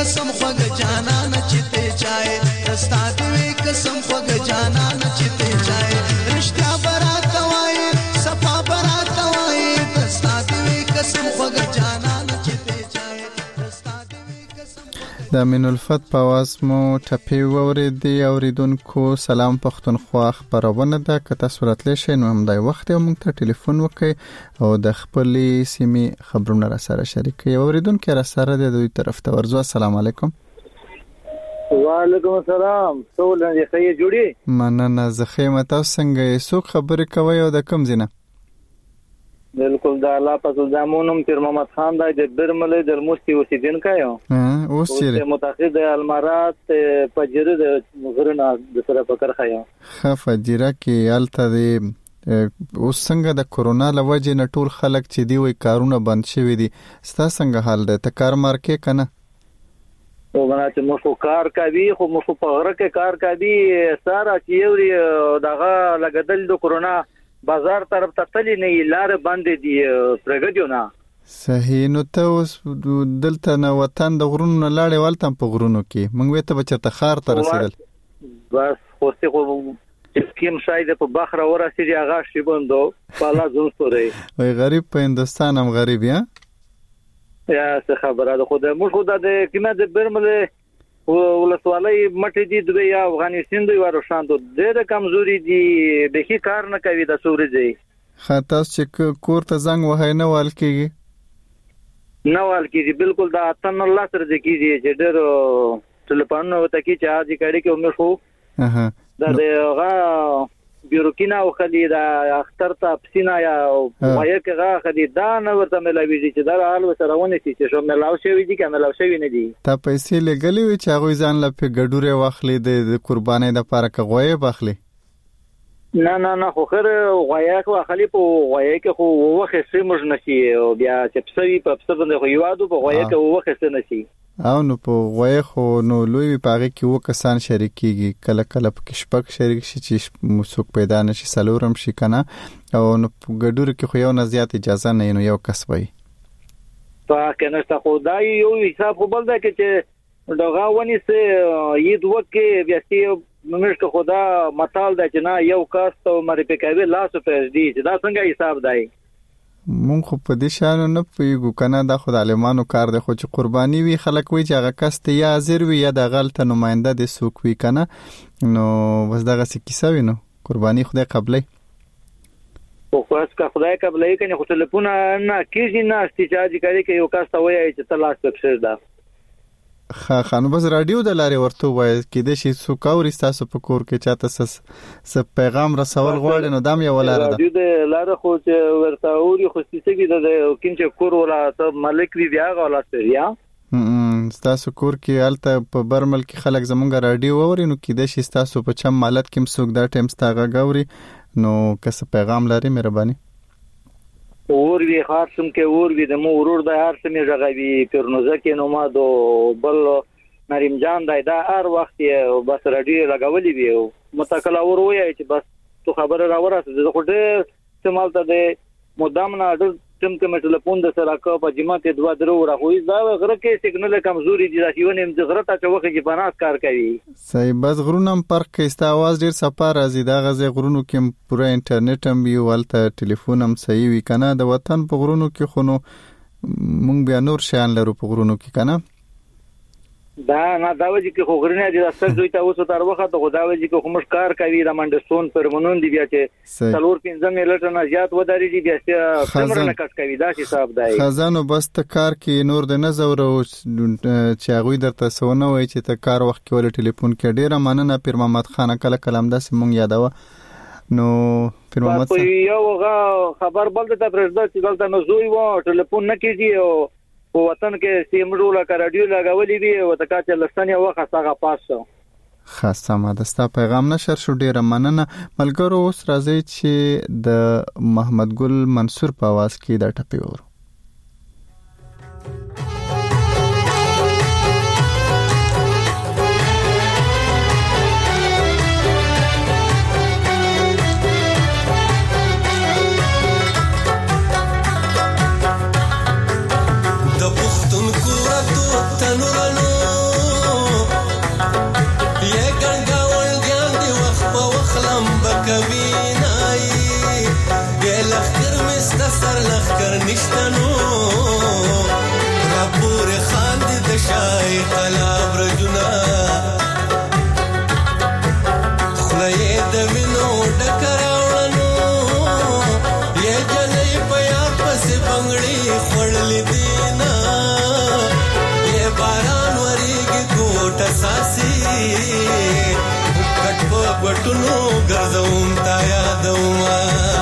Speaker 13: قسم خوږ جانان چې ته چای رستا دې قسم خوږ جانان چې ته چای رښتیا برات وای صفا برات وای رستا دې قسم خوږ جانان چې ته چای رستا دې قسم
Speaker 1: د امین الفت په आवाज مو ټپي وریدي اوریدونکو سلام پښتونخوا خبرونه ده کته صورت لشي نو هم د وخت موږ ته ټلیفون وکي او د خپلې سیمې خبرونه را سره شریکي اوریدونکو را سره د دوی طرف ته ورځو السلام علیکم
Speaker 4: وعلیکم السلام ټول نه ښه جوړي
Speaker 1: مننه زخیمه تاسو څنګه یې څوک خبرې کوي او د کوم ځینه
Speaker 4: بالکل دا الله پاک زمونم پیر محمد خان دا د برملې د موسی اوسیدونکو یو
Speaker 1: اوس چې
Speaker 4: متأخر د المارات پجره د غرنا د سره فکر خیا
Speaker 1: فجره کې الته د اوس څنګه د کورونا لوجه نه ټول خلک چې دی وي کارونه بند شوي دي ستا څنګه حال ده ته کار مارکې کنه
Speaker 4: او غواړم چې مو کار کوي خو مو په غره کې کار کوي ساره چې یوري دغه لګدل د کورونا بازار طرف ته تللی نه لار باندې دی پرګدیو نه
Speaker 1: صحیح نو ته اوس دلته نه وطن د غرونو نه لاړې ولته په غرونو کې مونږ وته بچته خار ته رسیدل
Speaker 4: بس خو کیم شاید په بخره ورسېږي هغه شی بندو بالا زون سوري
Speaker 1: وای غریب په هندستان هم غریب یا
Speaker 4: څه خبره ده خو د موږ خو د کیمه د برمله ولسوالۍ مټې دي د افغانستان دوی ورشاندو ډېر کمزوري دي به هیڅ کار نه کوي د سوري دی
Speaker 1: خاطر چې کور ته زنګ وهای نه وال کېږي
Speaker 4: بالکل دا اتن الله سره د کېږي چې ډېر ټلیفون وته کې چې اځي کړي کې عمر خو دا دغه بیروکینا او خلی دا اختر ته پسینا یا وایي کې خلی دا نه ورته ملاوي دي چې دا حال وسرهونه چې شو ملاو شوی دي کې ملاو شوی نه دي
Speaker 1: تا پیسې لګلې وي چې هغه ځان له په ګډوره واخلې د قربانۍ د لپاره کوی باخلې
Speaker 4: نه خو خیر غویا خو خلی په غویا کې خو وخت سمج نشي او بیا چې پسوي په پسو باندې خو یوادو په غویا کې وخت نشي
Speaker 1: او نو په غویا خو نو لوی پاره کې وکسان شریکيږي کله په شپک شریک شي چې مسوک پیدا نشي سلورم شي کنه او نو ګډور کې خو یو نه زیات اجازه نه نو یو کسبای
Speaker 4: پاکه نشته خدای یو حساب خو بل دا کې چې دغه ونی سه یید وکي بیا چې ممشک خدا متال دا چې نه یو کاس ته مری پکاوي لاسو پر دی چې دا څنګه حساب دی
Speaker 1: مونږ خو په دې شان نه پیګو کنه دا خدای عالمانو کار دی خو چې قرباني وی خلک وی چې هغه کس ته یا حاضر وي یا د غلطه نماینده د سوق وی کنه نو بس دغه څه کیسه وینو قرباني خدای قبلې
Speaker 4: او خاص کا خدای قبلې کنه خو ټلیفون نه کیږي نه استجاجي کوي چې یو کس ته وایي چې تلاش وکړي دا
Speaker 1: خانو بس رادیو د لارې ورته وای کې د شي سوکاوري تاسو په کور کې چاته س پیغام رسول غواړي نو دام یو لاره ده
Speaker 4: رادیو د لارې خو چې ورته اوري خو سېږي د کینچ کور ولا ته ملک وی بیا غواړي یا
Speaker 1: تاسو کور کې الته په برمل کې خلک زمونږ رادیو اوري نو کې د شي تاسو په چم مالت کې مسوک دا ټیم ستاغه غوري نو کس پیغام لري مهرباني
Speaker 4: اور وی خاصم کې اور وی د مو ورور د هر سمې ژغوي پرنوزه کې نو ما دو بل نریم جان دا هر وخت بس رادیو لګولې وی متکلا ور وای چې بس تو خبره را ورسې زه خو دې استعمال ته د مدام نه تم کې ټلیفون د سره کا په جمعه کې دوا درو راخوي دا غره کې سیګنل کمزوري دي دا یو نیم د غره ته چوخه کې بناس کار کوي
Speaker 1: صحیح بس غرونم پر کې است आवाज ډیر سپار ازي دا غزه غرونو کې پوره انټرنیټ هم وی ولته ټلیفون هم صحیح وی کنه د وطن په غرونو کې خونو مونږ بیا نور شان لرو په غرونو کې کنه
Speaker 4: دا نه دا وځي کې خو غرنه دي راستل دوی ته اوسه تر وخت خو دا وځي کې کومش کار کوي د منډستون پرمنون دی بیا چې څلور 15 ملټ نه زیات وداري دي بیا چې څومره نه کټ کوي دا حساب دی
Speaker 1: خزانو بس ته کار کې نور د نزور او چې هغه درته سونه وای چې ته کار وخت کې ول ټلیفون کې ډیره مننه پیر محمد خان کله کلام داس مونږ یادو نو پیر محمد
Speaker 4: یو خبر بل ته پرځد چې دلته نو زوی و ټلیفون نه کیږي او په وطن کې سیمړو لا رادیو لګولې وی او تکا چې لستانه وخت هغه پاسو
Speaker 1: خاصه ما دستا پیغام نشر شو ډیره مننه ملګرو اوس راځي چې د محمد ګل منصور په आवाज کې دا ټپي ورو
Speaker 13: د پښتون کورته تنورانو شای قلاب رجنا خلای د وینو ډکراوړنو یې جلې پیا پس بنگړي خړلې دینا یې باران وریږي ګوټ ساسي کټ په غټونو ګرځوم تا یادوما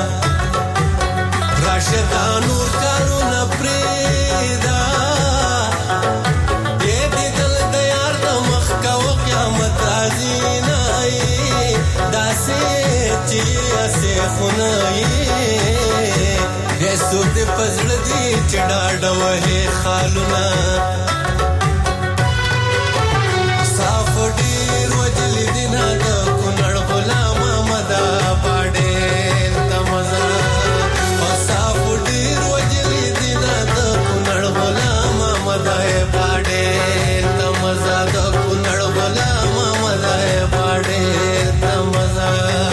Speaker 13: راشدا نور کارونه پریدا دې دل د یار د مخ کا قیامت ازینا داسې چې اسه خنای هیڅ دې پزړ دې چډاډه وه خالونه صاف ډیر وجل دینا د کونړ غلام مدا پاډه تمزا او صاف ډیر وجل دینا د کونړ غلام مدا پاډه تمزا د کونړ غلام مدا پاډه تمزا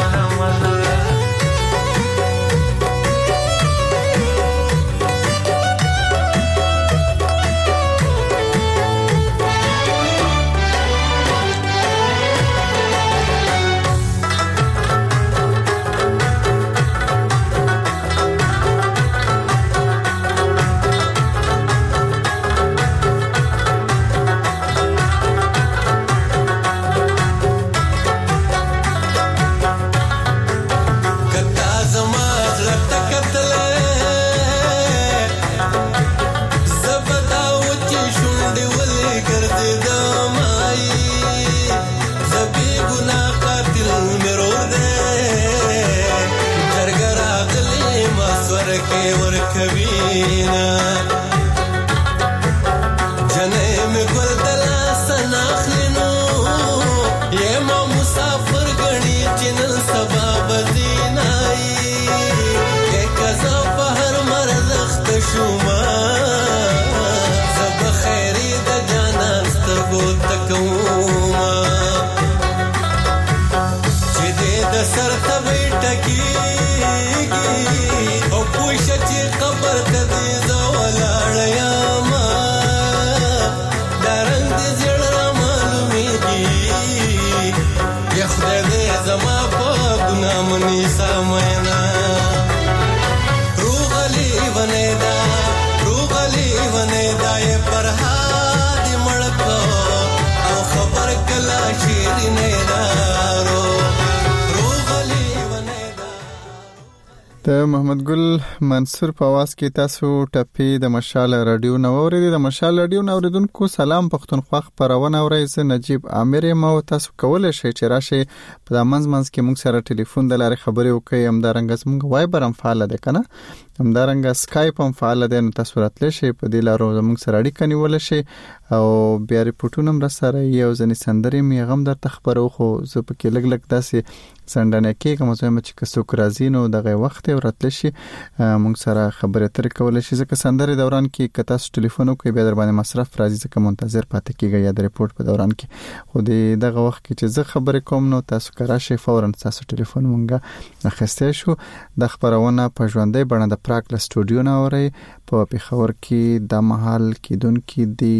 Speaker 1: د محمد ګل منصور په आवाज کې تاسو ټپی د مشال رادیو نو اوریدي د مشال رادیو نو اوریدونکو سلام پښتونخوا خبرونه اورئ زه نجیب عامر ما تاسو کولای شئ چې راشي په منځ کې موږ سره ټلیفون د لارې خبرې وکړئ همدارنګه موږ وایبر هم فعال ده کنه همدارنګه سکایپ هم فعال ده نو تاسو راتلی شئ په دې لارو موږ سره اړیکه نیول شي او بیا ریپورتونه هم را سره یو ځنې سندرې می غم در تخبرو خو زه پکې لګ داسې سندنه کې کوم چې کڅوک راځي نو دغه وخت ورتل شي موږ سره خبرې تر کول شي ځکه سندرې دوران کې کته ټلیفون کوي بیا در باندې مصرف راځي ځکه منتظر پاتې کیږي یا د ریپورت په دوران کې خو دغه وخت کې چې زه خبرې کوم نو تاسو کرا شي فورا تاسو ټلیفون مونږه اخیسته شو د خبرونه په ژوندۍ بڼه د پراګ له سټوډیو نه اوري په پیښور کې د محل کې دن کې دی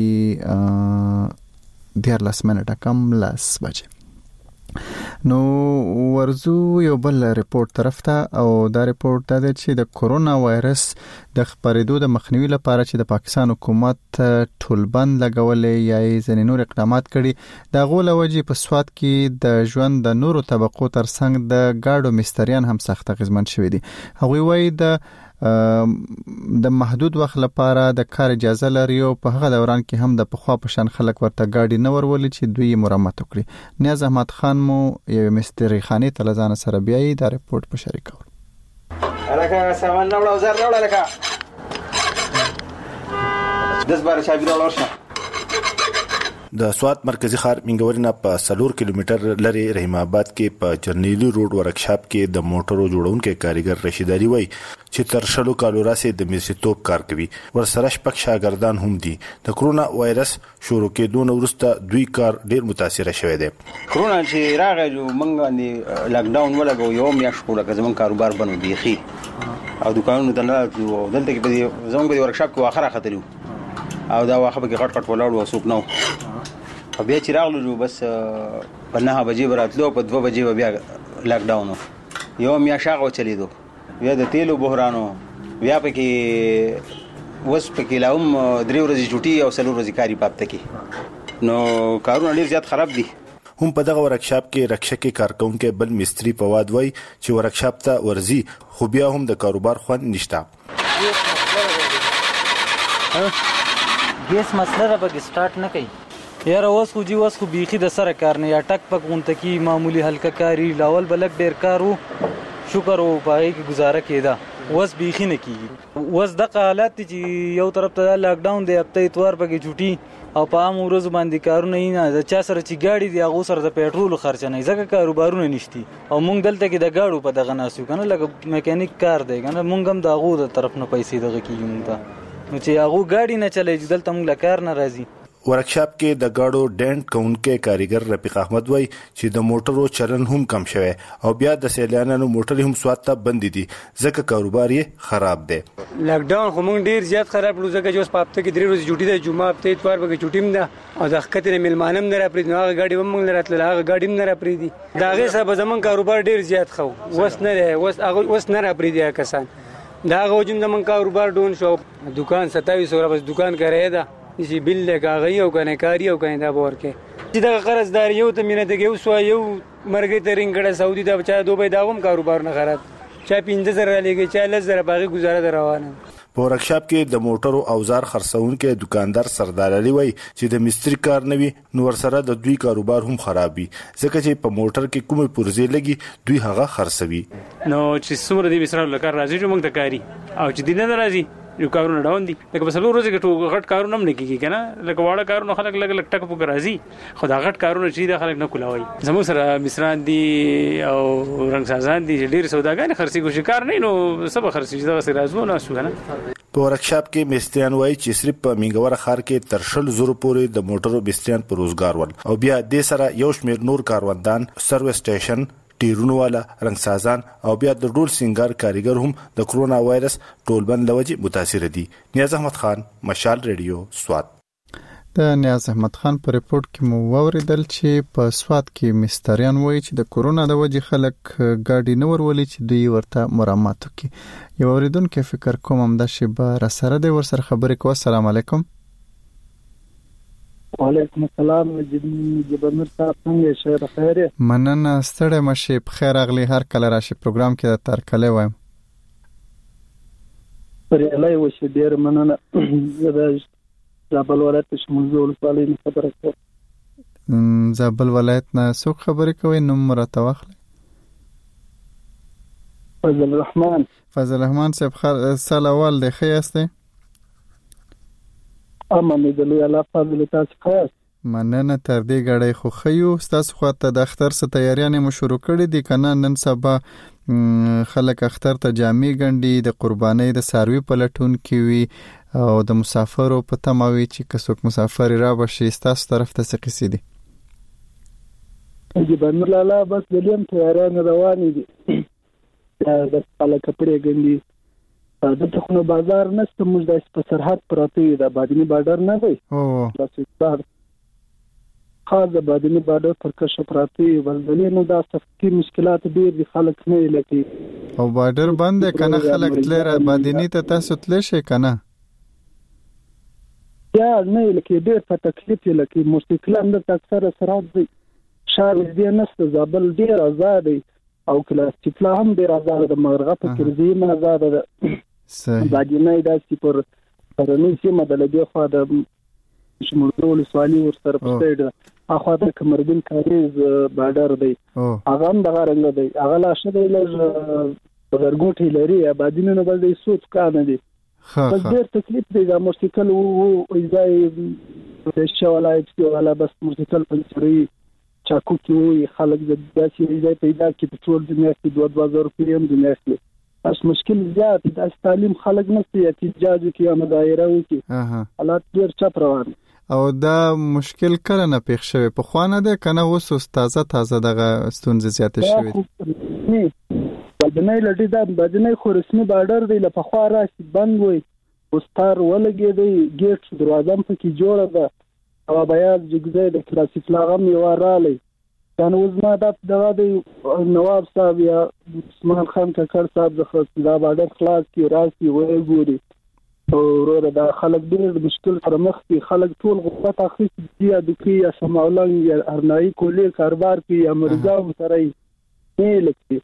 Speaker 1: 14 منټه کم لاس بجې نو ورزو یو بل ریپورت طرف ته او دا ریپورت دا چې د کورونا وایرس د خبرېدو د مخنیوي لپاره چې د پاکستان حکومت ټولبند لګولې یا ځینې نور اقدامات کړي د غول وجې په سواد کې د ژوند د نورو طبقو ترڅنګ د گاډو مستریان هم سخت غزمن شوي دي هغوی وایي د محدود وخت لپاره د کار اجازه لري او په هغه دوران کې هم د پخوا په شان خلک ورته گاډي نه ورولي چې دوی مرمت وکړي نیاز احمد خان مو یو مستری خاني تلزان سره بیاي دا ریپورت په شریکو
Speaker 14: الکه سامان نوړ او زر نوړ الکه 10 بار شابه نوړ ورشه
Speaker 15: د سوات مرکزی ښار منګورینه په 4 کیلومتر لري رحیم آباد کې په چرنیلی روډ ورکشاپ کې د موټرو جوړونکو کاریګر رشید علي وای چې تر شلو کالو راسي د میسیتوب کار کوي ورسره شپږ شاګردان هم دي د کرونا وایرس شروع کېدو وروسته دوی کار ډیر متاثر شوی دی
Speaker 14: کرونا چې راغی موږ باندې لاک ډاون ولګو یو میاشت کوله که زمون کاروبار بنو بيخي او دکانونو ته نه دلته کې په زمون په ورکشاپ کې واخره خطرې او دا واخه به غټ ولاړ وسوک نو او بیا چې راغلو بس په 9 بجې براتلو په 2 بجې بیا لاک ډاون یو میا شاغو چلیدو بیا د تیلو بحرانو بیا پکې وس پکې لاوم 3 ورځې چټي او 4 ورځې کاری پاتې کی نو کارونه ډیر زیات خراب دي.
Speaker 15: هم په دغه ورکشاپ کې رکشکې کارکونکو بل مستری فواد وای چې ورکشاپ ته ورزي خو بیا هم د کاروبار خوند نشته.
Speaker 16: ګیس مسله به سٹارټ نه کوي یاره اوس خو بیخي د سره کار نه یا ټک پک غونته کی معمولی هلکه کاری لاول بلک ډیر کارو شکر او پای کی گزاره کیدا اوس بیخي نه کیږي. اوس د حالت چې یو طرف ته لاک ډاون دی هفته اتوار پکې چټي او په عام ورځ باندې کارونه نه د چا سره چې گاډي دی هغه سره د پېټرول خرچ نه ځکه کاروبارونه نشتی او مونږ دلته کې د گاډو په دغه ناسو کنه لکه میکانیک کار دی کنه مونږ هم د هغه د طرف نه پیسې دغه کیږي مونږ ته نو چې هغه گاډي نه چلای دلته مونږ لکار نه راځي.
Speaker 15: ورکشاپ کې د گاډو ډینټ کونکو کاریګر رفیق احمد وای چې د موټرو چلن هم کم شوه او بیا د سیلانانو موټر هم سواته بند دي ځکه کاروبار یې خراب دی.
Speaker 17: لاک ډاون خو مونږ ډیر زیات خراب لږه ځکه چې اوس په هفته کې 3 ورځې چټي ده جمعه هفته اتوار به چټیم ده او د خکته ملمانم نه راپرید نو هغه گاډي هم مونږ راتله هغه گاډي هم نه راپریدي دا هغه سبب زمون کاروبار ډیر زیات خو وس نه راپریدي کسان دا هغه وجم زمون کاروبار ډون شو دکان 2700 بس دکان کرایه ده چې بل لګاغي او کنه کاری او کنه دا ورکه چې دا قرضدار یو ته مینه دغه یو مرګ ته رنګړه سعودي دا بچا دوبه داوم کاروبار نه خراب چا 15000 لګي چا 10000 باغی گزاره روانه.
Speaker 15: په ورکشاپ کې د موټرو اوزار خرڅونکو دکاندار سردار علي وای چې د مستری کار نوي نو ورسره د دوی کاروبار هم خرابي ځکه چې په موټر کې کومه پرزې لګي دوی هغه خرڅوي
Speaker 17: نو چې څومره دې مثال لکه راځي چې موږ د کاری او چې دینه راځي یو کارونه ډاون دي لکه په سلو ورځې کې غټ کارونه هم نه کیږي کنه لکه واړه کارونه خلک لګ ټک پک راځي خو دا غټ کارونه چې د خلک نه کولاوي زموږ سره مصران دي او رنگسازان دي ډیر سوداګان خرڅي کوشي کار نه نو سبا خرڅي دا سره راځو نه شو کنه.
Speaker 15: په ورکشاپ کې مستریان وای چې صرف په منګور خار کې تر 100 زره پورې د موټرو مستریان پر روزګار ول او بیا د سره یو شمیر نور کاروندان سروس سټیشن ټیرونو والا رنگسازان او بیا د ډول سنگار کاریګر هم د کرونا وایرس ټولبند لوجه متاثر دي. نیاز احمد خان مشال ریډیو سوات.
Speaker 1: د نیاز احمد خان په ریپورت کې مو ووریدل چې په سوات کې مستریان وایي چې د کرونا د وجې خلک ګاډي نه ورولي چې دوی ورته مرامت وکړي. یو اوریدونکو فکر کوم هم د شبا را سره د ور سره خبرې کوي. السلام علیکم.
Speaker 18: وعلیکم السلام جبرنور صاحب څنګه شهر خیر
Speaker 1: مننه ستړی مشه بخیر اغلی هر کله راشي پروګرام کې د ترکله وایم
Speaker 18: پر الای وشه ډیر مننه زه زابل ولایت شمول ولسوالۍ خبره کوم.
Speaker 1: زابل ولایت نه څوک خبرې کوي نوم مرته واخلئ. فضل الرحمن صاحب سلام دی خیاسته
Speaker 18: امنه د لوی الله فضل تاسو خاص
Speaker 1: مننه تر دې غړې خو خيو تاسو خواته د اختر څخه تیاریانې مشروع کړې دي کنه نن سبا خلک اختر ته جامې ګنډي د قربانۍ د ساروي پلټون کې وي او د مسافرو په تماوي چې کڅوک مسافر را بشي تاسو طرف ته څه قصې دي.
Speaker 18: جبرنور الله بس ولیم تیاریان روان دي د خلک کپړې ګنډي د تخنو بازار نشته موږ د په سرحد پراته د بادینی بارډر نه دی تاسو خاص د بادینی بارډر پر کښه پراته ولدلې نو دا سختي مشکلات ډیر دي خلک نه لکه
Speaker 1: او بارډر بند کنه خلک تلر بادینی ته تاسو تل شي کنه
Speaker 18: یا نه لکه ډیر په تکلیف لکه موټرسایکل د اکثر سرحد دی شهر دې نشته زابل ډیر آزاد دی او کلاس چې پلا هم ډیر آزاد د مرغه په کړزي نه آزاد ده باجنه دا چې پر پرونی چې مدلګي خو د شمولول سوالي ورسره پښتې اخو د کمرګن کاریز بارډر دی هغه هم دغه رنګ دی هغه لا شته لږ ورګوټي لري باجنه نه بل دی سوت کانه دی بس ډیر تکلیف دی دا موټرسایکل او ځای د شوالای چې ولا بس موټرسایکل پنچري چاکو کې خلک د داسې ځای پیدا کې پټرول د میاشتې 2000 روپۍ هم د میاشتې اس مشکل زیات د تعلیم خلک نه سي احتجاج کوي او مظاهره کوي حالات ډیر چپ روان
Speaker 1: او دا مشکل کله نه پیښ شوی په خوانه ده کنه اوس تازه دغه ستونزې زیات شوی
Speaker 18: نه بدنۍ لټي دا بدنۍ خو رسمي بارډر دی لپاره خو راشي بند وي وستار ولګېدی ګیټ دروازه هم پکې جوړه ده او بیا جګځای د کلاسیک لاغم یو رالی کنه اوس ما دغه د نواب صاحب یا عثمان خان کاکړ صاحب د دا باندې خلاص کی راسي وای ګوري او وروره دا خلک ډېر مشکل سره مخ دي خلک ټول غوښه اخیستي دي یا د کی یا سماولان یا ارنایي کولې کاروبار کې یا مرزا سره یې لکتي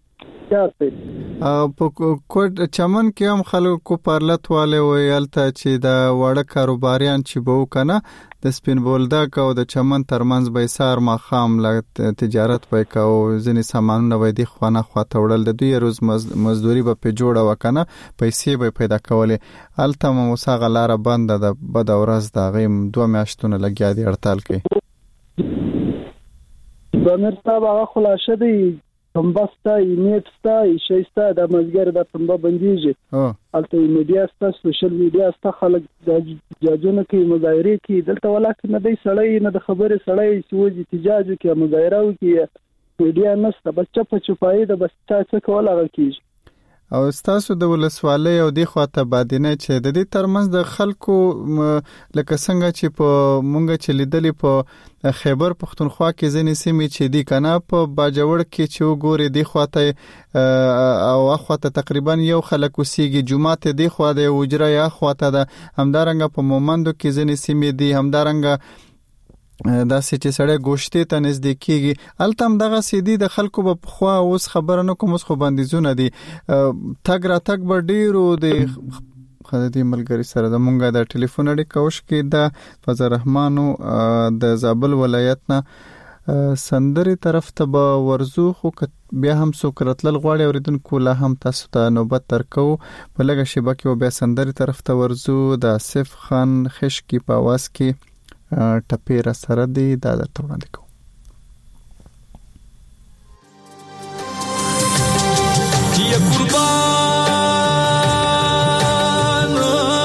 Speaker 1: په کوټ چمن کې هم خلکو پرلط والے ویلته چې دا وړه کاروباریان چې بو کنه د سپین بولدک او د چمن ترمنځ به سار ما خام ل تجارت پای کا او ځنی سامانونه وای دي خوانه خواته وړل د دوی روز مزدوري به په جوړه وکنه پیسې به پیدا کولې الته موسی غلاره بند ده بد ورځ دا غیم 2 میاشتونه لګیا دي هړتال کې
Speaker 18: بنر صاحب هغه خلاصه دی تنبستا نیټستا شایستا د مزګر د تنبه بنديږي الته میډیا ستا سوشل میډیا ستا خلک د جاجونه کې مظاهره کې دلته ولکه نه دی سړی نه د خبره سړی سوجي احتجاج کې مظاهره وکي میډیا نسته بچا په چپای د بس څه کول هغه کیږي
Speaker 1: او تاسو د ولسوالۍ او د خواته بادینه چې د دې ترمنځ د خلکو لکه څنګه چې په مونږ چې لیدلې په خیبر پختونخوا کې ځینې سیمې چې دی کنه په باجوړ کې چې وګوري د خواته او اخواته تقریبا یو خلک وسیږي جمعه د خواته وجره یا خواته د همدارنګ په مومندو کې ځینې سیمې دی همدارنګ دا چې سړی ګوشته ته نزدیکیږي التم دغه سیدی د خلکو په خوا اوس خبره نه کوم اوس خو بندیزونه دي تګ را تګ به ډیرو د خدای ملګری سره د مونږه د ټلیفون اړیکه وش کې د فضل رحمانو د زابل ولایت نه سندري طرف ته به ورزو خو بیا هم سوکرتل غواړي اوریدونکو لا هم تاسو ته نوبت ترکو په لګه شبکه او بیا سندري طرف ته ورزو د اسف خان خشکی په आवाज کې ټپیره سره دی دا درته وړاندې کوم
Speaker 19: یا قربان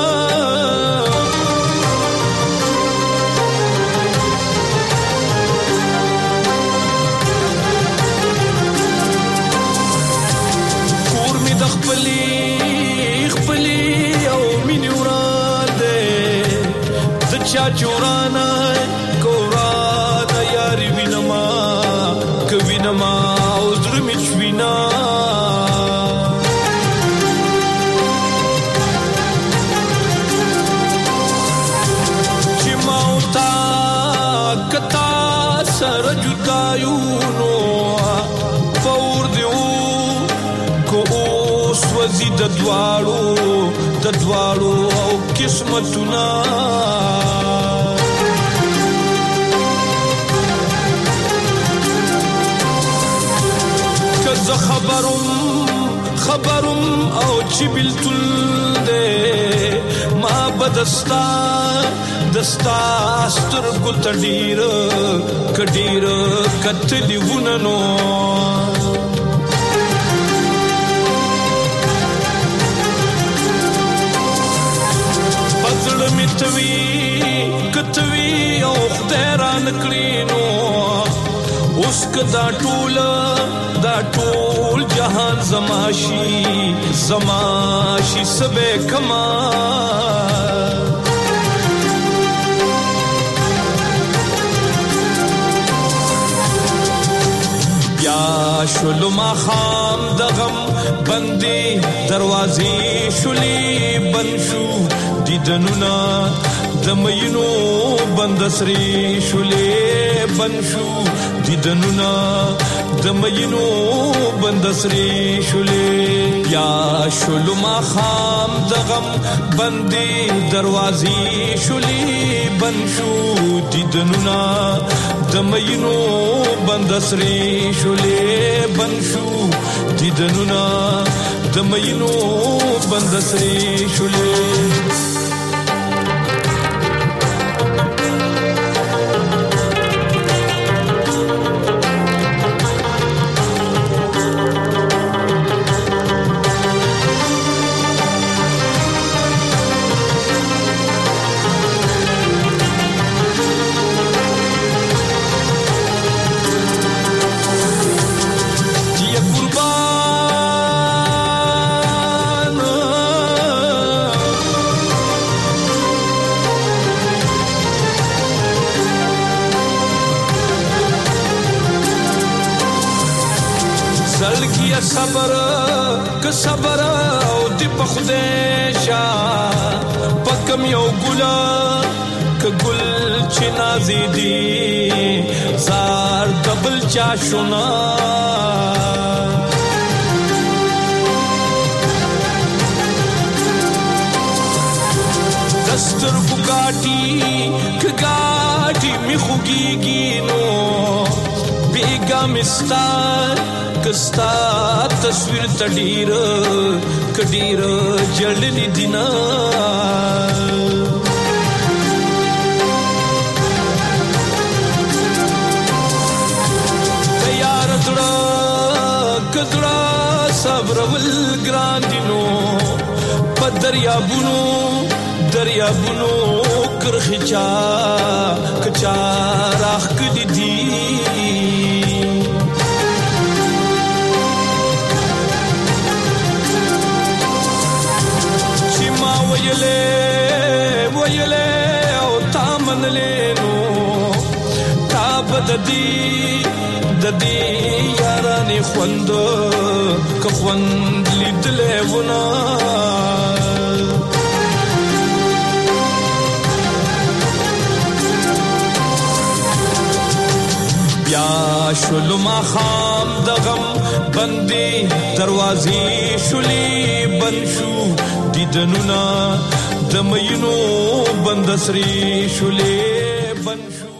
Speaker 19: کور می د خپلې او مینې وران دی د چا چورانا کورانا یاری وینما کوینما عذر میچوینا چې ماوتا کتا سر جدایونو فور دیو کو اوس وزي د دوالو او قسمتنا کزه خبرم او چې بلتل ده ما بدستا دستا سترګو تډیر کډیر کتلی وننو کتوی او خدایران کړینو اوس کدا ټول جهان زماشي سبه کما بیا شلو ما خام دغم بندي دروازې شولي بنشو دیدنونا دمینو بندسری شولې بنشو دیدنونا دمینو بندسری شولې یا شلو ما خام دغم بندي دروازې شولې بنشو دیدنونا دمینو بندسری شولې بنشو دیدنونا دمینو بندسری شولې بیا صبر که صبر او دی په خدای شا پکم یو ګلا که ګل چې نازې دی زار دبل چا شونا دستر کو گاټي که گاټي می خوږيږي نو بیگا مستا کستا تصویر تډیر کډیر جړلې دینا تیار تړه کړه صبر ول ګران دینو پدریابونو دریابونو کرخچا کچا راخ کدی دی چما ویلے او تامن لینو تاب ددی یارانی خوند که خوند لیدلے ونا بیا شلو ما خام دغم بندی دروازی شلی بنشو دیدنونا دمینو بندسری شلی بنشو